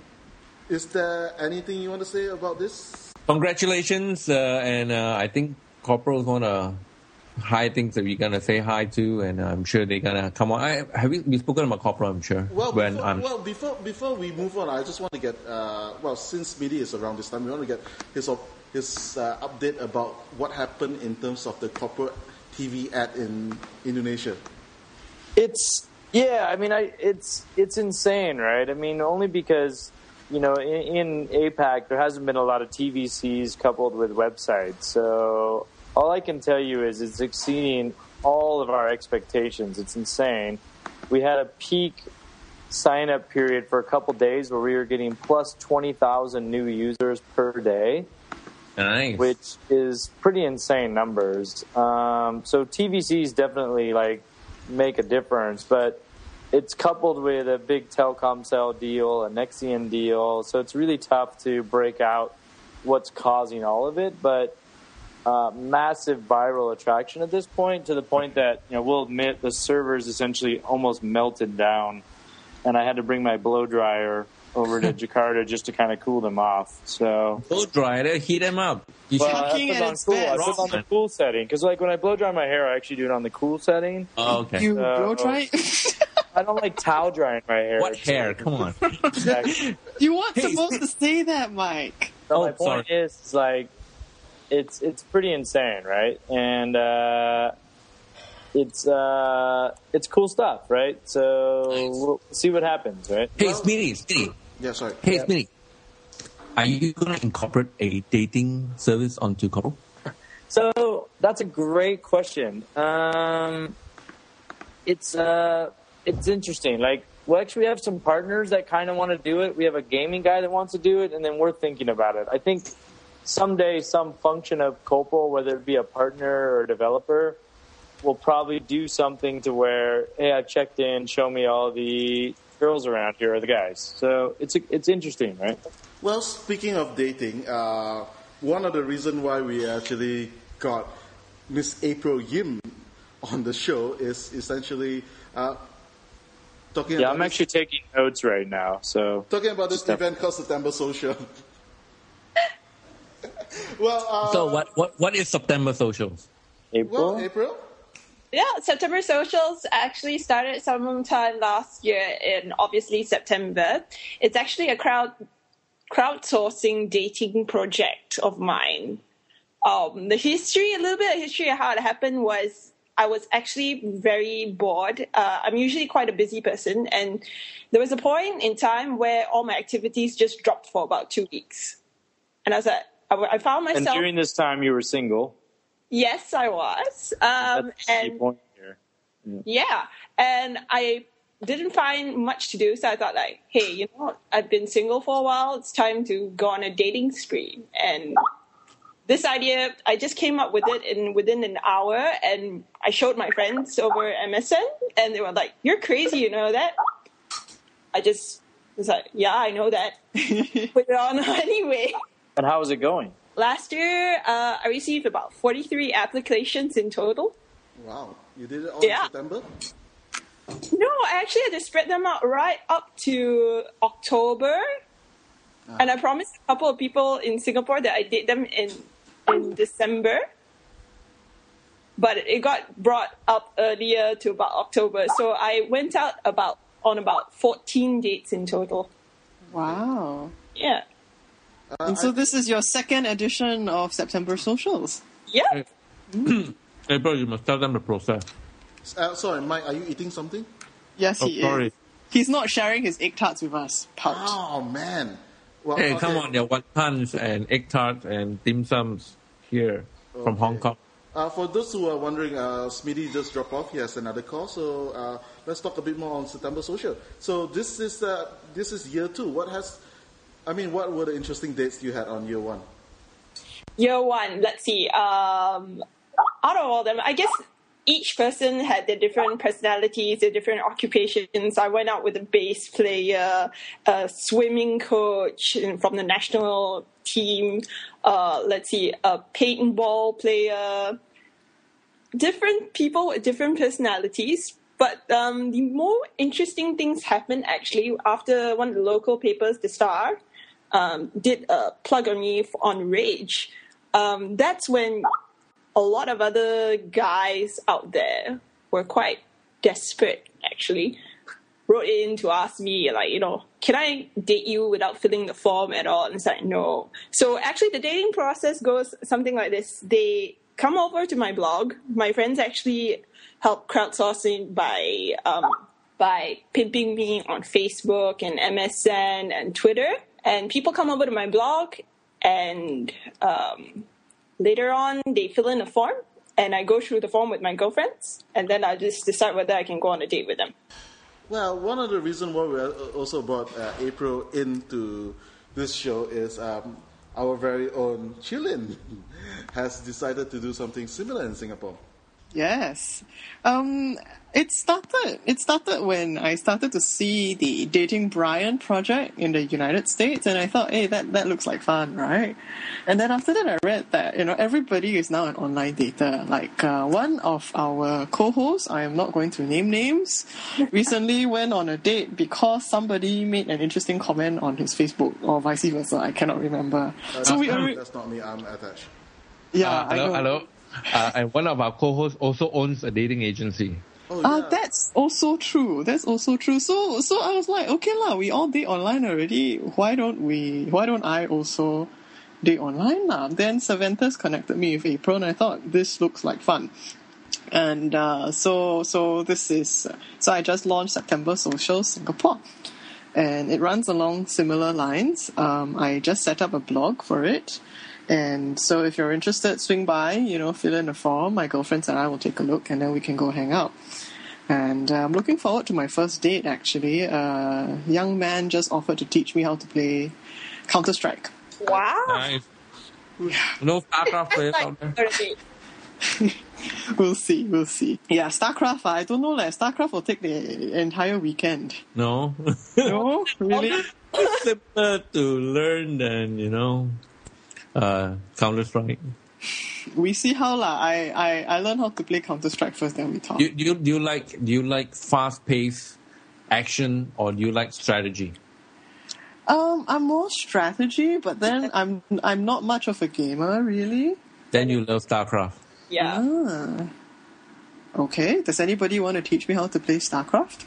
is there anything you want to say about this? Congratulations, uh, and uh, I think corporals want to hi things that we're gonna say hi to, and I'm sure they're gonna come on. I, have we, we spoken about corporal? I'm sure. Well, when before, I'm well, before before we move on, I just want to get uh, well, since Smitty is around this time, we want to get his op- his uh, update about what happened in terms of the corporate T V ad in Indonesia. It's yeah. I mean, I it's it's insane, right? I mean, only because you know in, in APAC there hasn't been a lot of T V Cs coupled with websites. So all I can tell you is it's exceeding all of our expectations. It's insane. We had a peak sign up period for a couple days where we were getting plus twenty thousand new users per day. nice. Which is pretty insane numbers. Um, so T V Cs definitely like make a difference, but it's coupled with a big Telkomsel deal, a Nexian deal, so it's really tough to break out what's causing all of it. But uh, massive viral attraction at this point, to the point that you know we'll admit the servers essentially almost melted down, and I had to bring my blow dryer over to Jakarta just to kind of cool them off. So Blow dry it, heat them up. You well, should- I Fucking put it at on its cool. I best. put it on the cool setting because, like, when I blow dry my hair, I actually do it on the cool setting. Oh, okay. You Uh, blow dry? I don't like towel drying my hair. What It's hair? like- Come on. Exactly. You weren't Hey. supposed to say that, Mike. So Oh, my point sorry. is, is like, it's it's pretty insane, right? And uh, it's uh, it's cool stuff, right? So we'll see what happens, right? Hey, Smitty, Smitty. Yeah, sorry. Hey, Yeah. Smitty. Are you going to incorporate a dating service onto Couple? So that's a great question. Um, it's uh, it's interesting. Like, well, actually, we have some partners that kind of want to do it. We have a gaming guy that wants to do it, and then we're thinking about it. I think someday some function of Copal, whether it be a partner or a developer, will probably do something to where, hey, I've checked in, show me all the girls around here or the guys. So it's it's interesting, right? Well, speaking of dating, uh, one of the reasons why we actually got Miss April Yim on the show is essentially uh, talking Yeah, about I'm this, actually taking notes right now. So talking about this Step- event called September Social. well, uh, So what, what, what is September Socials? April. well, April. Yeah, September Socials actually started sometime last year in obviously September. It's actually a crowd crowdsourcing dating project of mine. Um, the history, a little bit of history of how it happened was I was actually very bored. Uh, I'm usually quite a busy person, and there was a point in time where all my activities just dropped for about two weeks. And I was like, I, I found And myself. during this time, you were single. Yes, I was. Um, That's the key and point here. yeah, and I didn't find much to do, so I thought, like, hey, you know, I've been single for a while. It's time to go on a dating spree. And this idea, I just came up with it in within an hour, and I showed my friends over M S N, and they were like, "You're crazy, you know that?" I just was like, "Yeah, I know that." Put it on anyway. And how is it going? Last year, uh, I received about forty-three applications in total. Wow, you did it all Yeah. in September. No, I actually had to spread them out right up to October. And I promised a couple of people in Singapore that I did them in in December. But it got brought up earlier to about October. So I went out about on about fourteen dates in total. Wow. Yeah. And so this is your second edition of September Socials. Yeah. April, you must tell them the process. Uh, sorry, Mike, are you eating something? Yes, Oh, he sorry. is. He's not sharing his egg tarts with us. Pout. Oh man. Well, Hey, okay. come on, there are wontons and egg tarts and dim sums here from Okay. Hong Kong. Uh, for those who are wondering, uh, Smitty just dropped off. He has another call, so uh, let's talk a bit more on September Social. So this is uh, this is year two. What has, I mean, what were the interesting dates you had on year one? Year one, let's see. Um, out of all of them, I guess each person had their different personalities, their different occupations. I went out with a bass player, a swimming coach from the national team, uh, let's see, a paintball player, different people with different personalities. But um, the more interesting things happened actually after one of the local papers, The Star, um, did a plug on me on Rage. Um, that's when a lot of other guys out there were quite desperate, actually, wrote in to ask me, like, you know, can I date you without filling the form at all? And it's like, no. So actually the dating process goes something like this. They come over to my blog. My friends actually help crowdsourcing by um, by pimping me on Facebook and M S N and Twitter. And people come over to my blog and um, later on they fill in a form and I go through the form with my girlfriends and then I just decide whether I can go on a date with them. Well, one of the reasons why we also brought uh, April into this show is um, our very own Chilin has decided to do something similar in Singapore. Yes. Um, it started. It started when I started to see the Dating Brian project in the United States, and I thought, hey, that, that looks like fun, right? And then after that, I read that you know everybody is now an online dater. Like uh, one of our co-hosts, I am not going to name names, recently went on a date because somebody made an interesting comment on his Facebook, or vice versa. I cannot remember. Uh, so that's, we, not, are, that's not me. I'm attached. yeah, Uh, I hello, know. hello. Uh, and one of our co-hosts also owns a dating agency. Oh, Uh, yeah. that's also true. That's also true. So, so I was like, okay lah, we all date online already. Why don't we? Why don't I also date online lah? Then Savanthas connected me with April, and I thought this looks like fun. And uh, so, so this is. So I just launched September Social Singapore, and it runs along similar lines. Um, I just set up a blog for it. And so if you're interested, swing by, you know, fill in a form. My girlfriends and I will take a look, and then we can go hang out. And uh, I'm looking forward to my first date, actually. A uh, young man just offered to teach me how to play Counter-Strike. Wow. Nice. No StarCraft players out there. Already. We'll see, we'll see. Yeah, StarCraft, I don't know, like, StarCraft will take the entire weekend. No. No? Really? It's simpler to learn than, you know, uh, Counter-Strike. We see how lah. I, I, I learned how to play Counter-Strike first, then we talk. Do, do, you, do you like do you like fast-paced action, or do you like strategy? Um, I'm more strategy, but then I'm I'm not much of a gamer, really. Then you love StarCraft. Yeah. Ah. Okay. Does anybody want to teach me how to play StarCraft?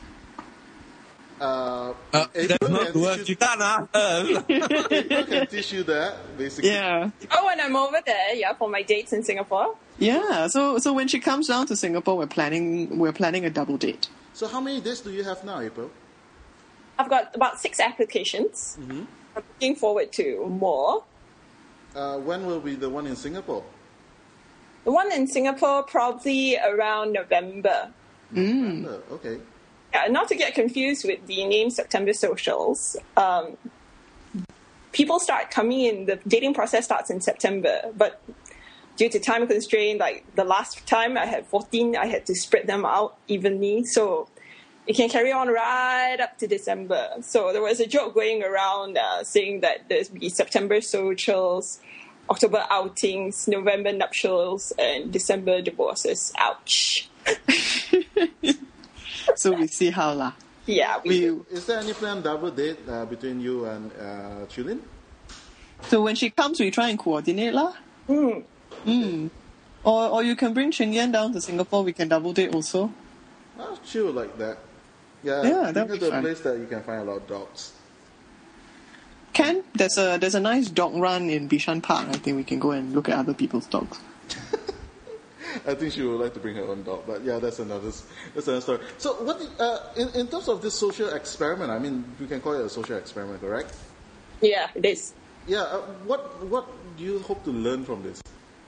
Uh, Uh, April that's not can work. teach You can't ask us. April can teach you that, basically. Yeah. Oh, and I'm over there, yeah, for my dates in Singapore. Yeah. So so when she comes down to Singapore, we're planning we're planning a double date. So how many days do you have now, April? I've got about six applications. Mm-hmm. I'm looking forward to more. Uh, when will be the one in Singapore? The one in Singapore probably around November. Mm. Oh, okay. Yeah, not to get confused with the name September Socials. Um, people start coming in, the dating process starts in September, but due to time constraint, like the last time I had fourteen, I had to spread them out evenly, so it can carry on right up to December. So there was a joke going around uh, saying that there's be September Socials, October outings, November nuptials, and December divorces. Ouch. So we see how lah. Yeah, we We Is there any planned double date uh, between you and uh, Chulin? so when she comes, we try and coordinate lah. Mm. Mm. Or or you can bring Ching Yan down to Singapore. We can double date also. Oh, chill like that. Yeah, Yeah, you that'd go be to a fun. place that you can find a lot of dogs. Can there's a there's a nice dog run in Bishan Park. I think we can go and look at other people's dogs. I think she would like to bring her own dog, but yeah, that's another that's another story. So, what uh, in in terms of this social experiment? I mean, we can call it a social experiment, correct? yeah, it is. Yeah. Uh, what what do you hope to learn from this?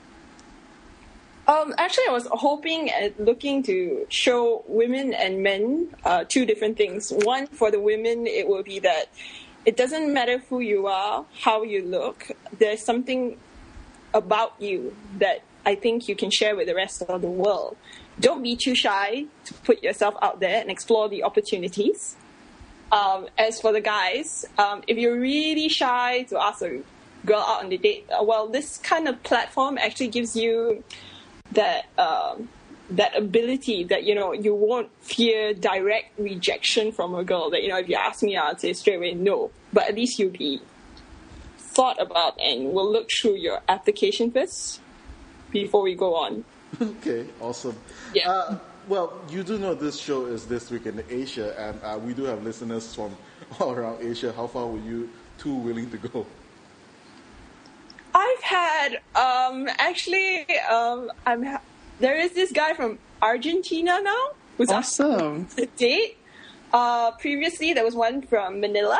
Um, actually, I was hoping and looking to show women and men uh, two different things. One, for the women, it will be that it doesn't matter who you are, how you look. There's something about you that I think you can share with the rest of the world. Don't be too shy to put yourself out there and explore the opportunities. Um, as for the guys, um, if you're really shy to ask a girl out on the date, uh, well, this kind of platform actually gives you that um, that ability that, you know, you won't fear direct rejection from a girl. That, you know, if you ask me, I'll say straight away no. But at least you'll be thought about and we'll look through your application first before we go on. Okay, awesome. Yeah. Uh, well, you do know this show is This Week in Asia, and uh, we do have listeners from all around Asia. How far were you two willing to go? I've had um, actually um, I'm ha- there is this guy from Argentina now who's Awesome. a date. Uh, previously, there was one from Manila.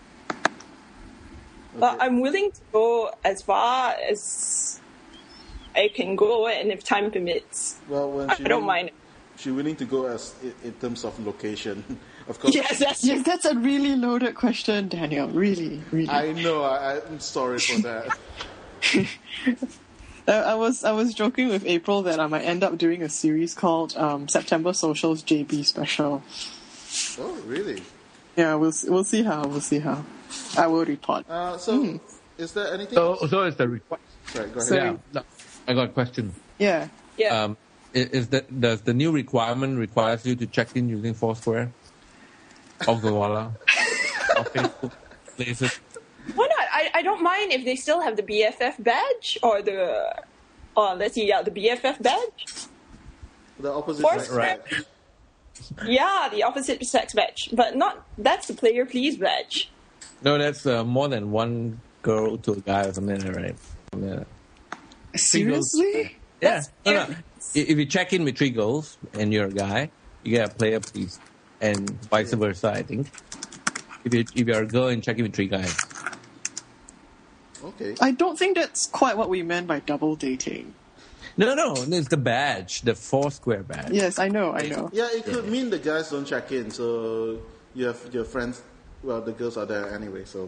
But Okay. I'm willing to go as far as I can go, and if time permits, Well, when I she don't willing- mind. She willing to go as in, in terms of location, of course. Yes, that's Yes, that's a really loaded question, Daniel. Really, really. I know. I, I'm sorry for that. Uh, I was I was joking with April that I might end up doing a series called um, September Socials J B Special. Oh, really? Yeah, we'll s- we'll see how we'll see how. I will report. Uh, so, Hmm. is there anything? So, else? so it's the request. Sorry, go ahead. So- Yeah, no, I got a question. Yeah. Yeah. Um, i- is that does the new requirement requires you to check in using Foursquare, or Gowalla, or Facebook places? Why not? I, I don't mind if they still have the B F F badge or the, or let's see, yeah, the B F F badge. The opposite Force- sex Right. badge. Yeah, the opposite sex badge, but not that's the player please badge. No, that's uh, more than one girl to a guy or something, like that, right? Something like that. Seriously? Yeah. That's No, no. I- If you check in with three girls and you're a guy, you get a player please, and vice versa. I think. If you if you're a girl and check in with three guys. Okay. I don't think that's quite what we meant by double dating. No, no, it's the badge, the Foursquare badge. Yes, I know, I know. Yeah, it could mean the guys don't check in, so you have your friends. Well, the girls are there anyway, so.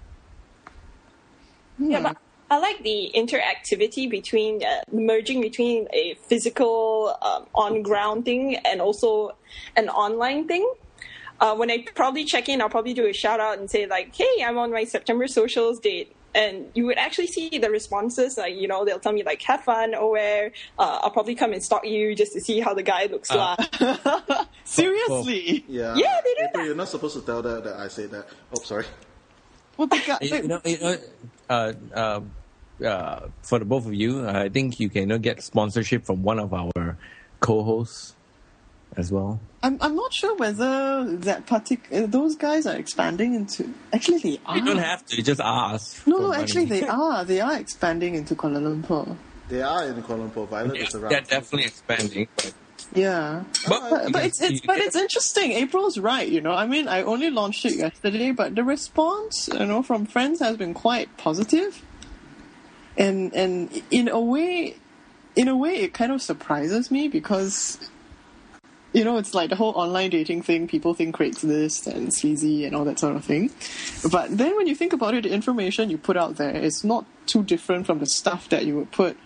Yeah, but I like the interactivity between uh, merging between a physical um, on ground thing and also an online thing. Uh, when I probably check in, I'll probably do a shout out and say like, "Hey, I'm on my September socials date," and you would actually see the responses. Like, you know, they'll tell me like, "Have fun," or where uh, I'll probably come and stalk you just to see how the guy looks Uh, like. Seriously? Yeah. Yeah, they do April, that. you're not supposed to tell that that I said that. Oh, sorry. Well, the guy, You know, you know uh, uh, uh, for the both of you, I think you can you know, get sponsorship from one of our co-hosts as well. I'm I'm not sure whether that partic- uh, those guys are expanding into. Actually, they are. You don't have to, you just ask. No, for no, money. actually, they are. They are expanding into Kuala Lumpur. They are in Kuala Lumpur. Violet Yeah, is around. they're definitely expanding. But, Yeah. but, But, you but can- it's it's you but get- it's interesting. April's right, you know. I mean, I only launched it yesterday, but the response, you know, from friends has been quite positive. And and in a way, in a way, it kind of surprises me because, you know, it's like the whole online dating thing. People think Craigslist and sleazy and all that sort of thing. But then when you think about it, the information you put out there is not too different from the stuff that you would put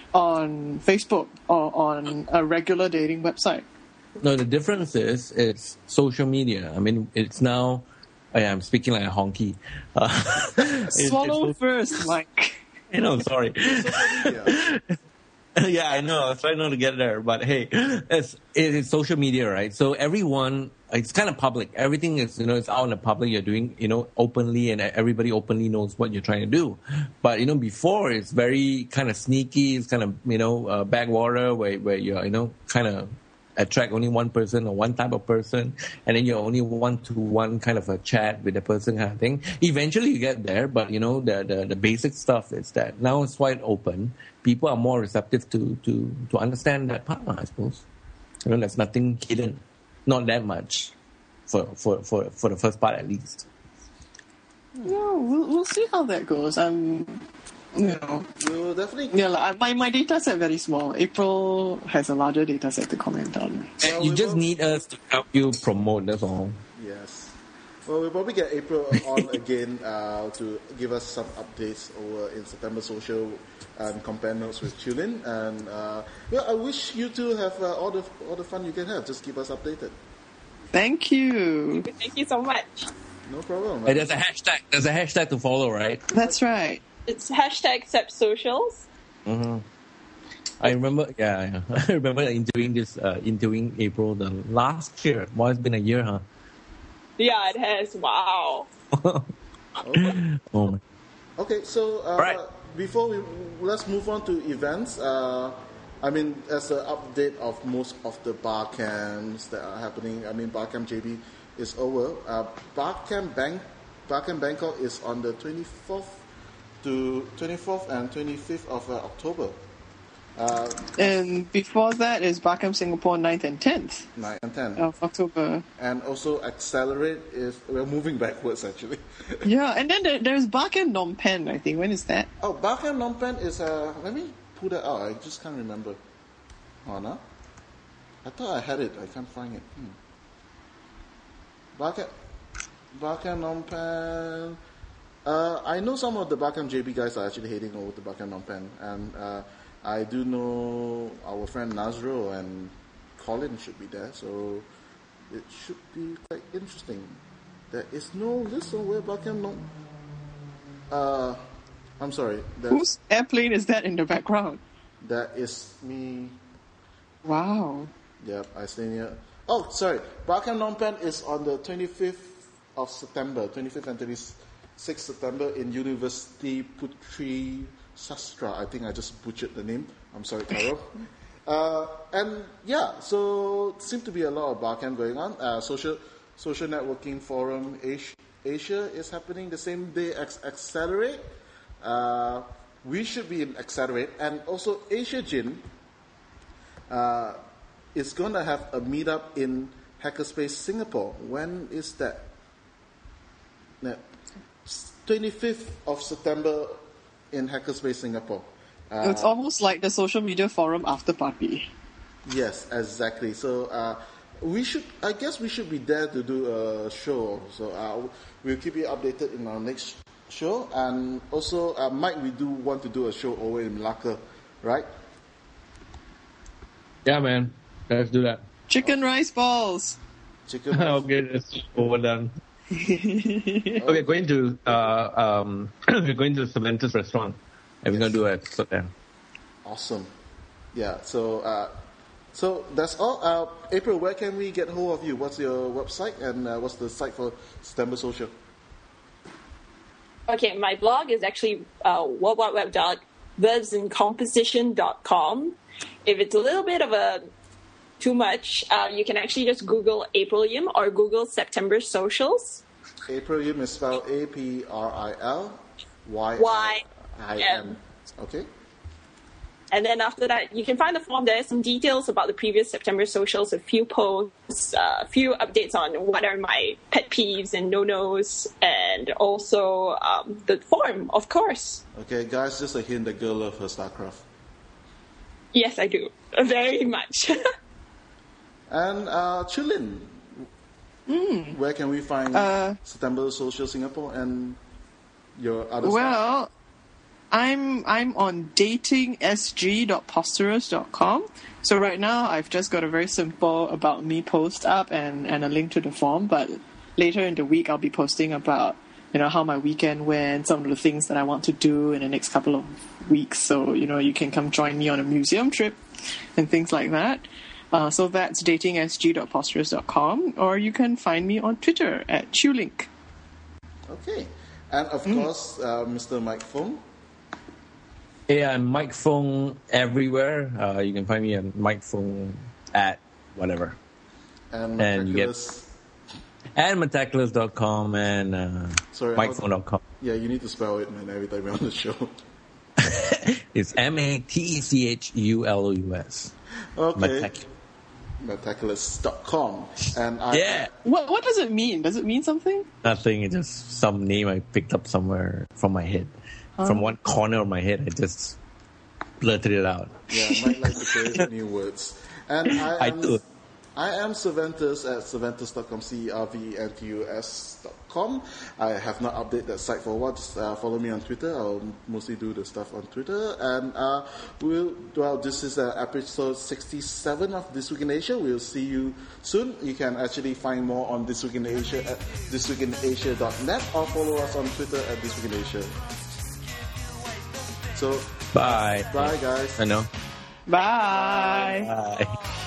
on Facebook or on a regular dating website. No, the difference is it's social media. I mean, it's now. Oh yeah, I'm speaking like a honky. Uh, it's- Swallow it's, first, Mike. you know, sorry. Yeah. Yeah, I know. I was trying not to get there, but hey, it's it's social media, right? So everyone, it's kind of public. Everything is, you know, it's out in the public. You're doing, you know, openly, and everybody openly knows what you're trying to do. But you know, before it's very kind of sneaky. It's kind of, you know, uh, backwater where where you're, you know, kind of attract only one person or one type of person, and then you're only one to one kind of a chat with the person kind of thing. Eventually you get there, but you know, the, the, the basic stuff is that now it's wide open. People are more receptive to, to, to understand that part, I suppose. You know, there's nothing hidden. Not that much for, for, for, for the first part at least. Yeah, we'll, we'll see how that goes. I'm, you know, We will definitely. yeah, like, my my data set very small. April has a larger data set to comment on. Well, You we just will- need us to help you promote, that's all. Yes. Well, we'll probably get April on again uh, to give us some updates over in September Social and compare notes with Chulin. And uh, well, I wish you two have uh, all the all the fun you can have. Just keep us updated. Thank you. Thank you so much. No problem. Hey, there's a hashtag. There's a hashtag to follow, right? That's right. It's hashtag Sep Socials. Mm-hmm. I remember, yeah, yeah. I remember interviewing this, uh, interviewing April the last year. Well, it's been a year, huh? Yeah, it has. Wow. Okay. Oh my. Okay, so uh, Right. before we let's move on to events. Uh, I mean, as an update of most of the bar camps that are happening. I mean, bar camp J B is over. Uh, bar camp Bank, bar camp Bangkok is on the twenty-fourth to twenty-fourth and twenty-fifth of uh, October. Uh, And before that is Barcamp Singapore ninth and tenth nine and ten, of October. and also Accelerate is we're moving backwards actually. Yeah, and then there, there's Barcamp Phnom Penh, I think. When is that? Oh, bar camp Phnom Penh is uh. Let me pull that out. I just can't remember. Oh no, I thought I had it. I can't find it. Hmm. Bar camp, bar camp Phnom Penh. Uh, I know some of the Barcamp J B guys are actually heading over to Barcamp Phnom Penh, and uh, I do know our friend Nazro and Colin should be there, so it should be quite interesting. There is no list on where Barcamp Phnom. Uh, I'm sorry. Whose airplane is that in the background? That is me. Wow. Yep, I stay near. Oh, sorry. Barcamp Phnom Penh is on the twenty-fifth of September, twenty-fifth and twenty-sixth September in University Putri Sastra. I think I just butchered the name. I'm sorry, Carol. uh, and yeah, so seems to be a lot of Barcamp going on. Uh, social social networking forum Asia, Asia is happening the same day as Accelerate. Uh, we should be in Accelerate, and also Asia Gin uh, is going to have a meetup in Hackerspace Singapore. When is that? twenty-fifth of September in Hackerspace Singapore. Uh, It's almost like the social media forum after party. Yes, exactly. So uh, we should, I guess, we should be there to do a show. So uh, we'll keep you updated in our next show. And also, uh, Mike, we do want to do a show over in Malacca, right? Yeah, man. Let's do that. Chicken rice balls. Chicken. Okay, it's overdone. We're going to uh, um, we're going to Cervantes restaurant, and we're gonna do a episode there. Awesome. Yeah. So uh, so that's all. Uh, April, where can we get hold of you? What's your website and uh, what's the site for September Social? Okay, my blog is actually uh, world wide web dot verbs and composition dot com. If it's a little bit of a too much, uh, you can actually just Google April Yim or Google September Socials. April Yim is spelled A P R I L Y I M. Okay. And then after that, you can find the form there, some details about the previous September Socials, a few posts, uh, a few updates on what are my pet peeves and no-nos, and also um, the form, of course. Okay, guys, just a hint, the girl loves her StarCraft. Yes, I do. Very much. And uh, Chulin, Mm. where can we find Uh, September Social Singapore and your other stuff? Well, I'm I'm on dating s g dot posterous dot com. So right now I've just got a very simple about me post up and, and a link to the form, but later in the week I'll be posting about, you know, how my weekend went, some of the things that I want to do in the next couple of weeks. So, you know, you can come join me on a museum trip and things like that. Uh, so that's dating s g dot posterous dot com, or you can find me on Twitter at Chulink. Okay. And of Mm. course, uh, Mister Mike Fong. Yeah, I'm Mike Fong everywhere. Uh, you can find me at Mike Fong at whatever. And And you get- Metaculus. And metaculous dot com and uh, Sorry, mike how- fong dot com. Yeah, you need to spell it, man, every time you're on the show. It's M A T E C H U L O U S. Okay. Metaculous. Metaculus dot com. And I, Yeah. What what does it mean? Does it mean something? Nothing. It's just some name I picked up somewhere from my head. From one corner of my head, I just blurted it out. Yeah, I might like to create new words. And I I am, do. I am Cervantes at cervantes dot com, C E R V E N T U S dot com. I have not updated that site for a while. Just uh, follow me on Twitter. I'll mostly do the stuff on Twitter. And uh, we'll, well, this is uh, episode sixty-seven of This Week in Asia. We'll see you soon. You can actually find more on This Week in Asia at this week in asia dot net or follow us on Twitter at This Week in Asia. So, Bye. bye guys. I know. Bye. Bye.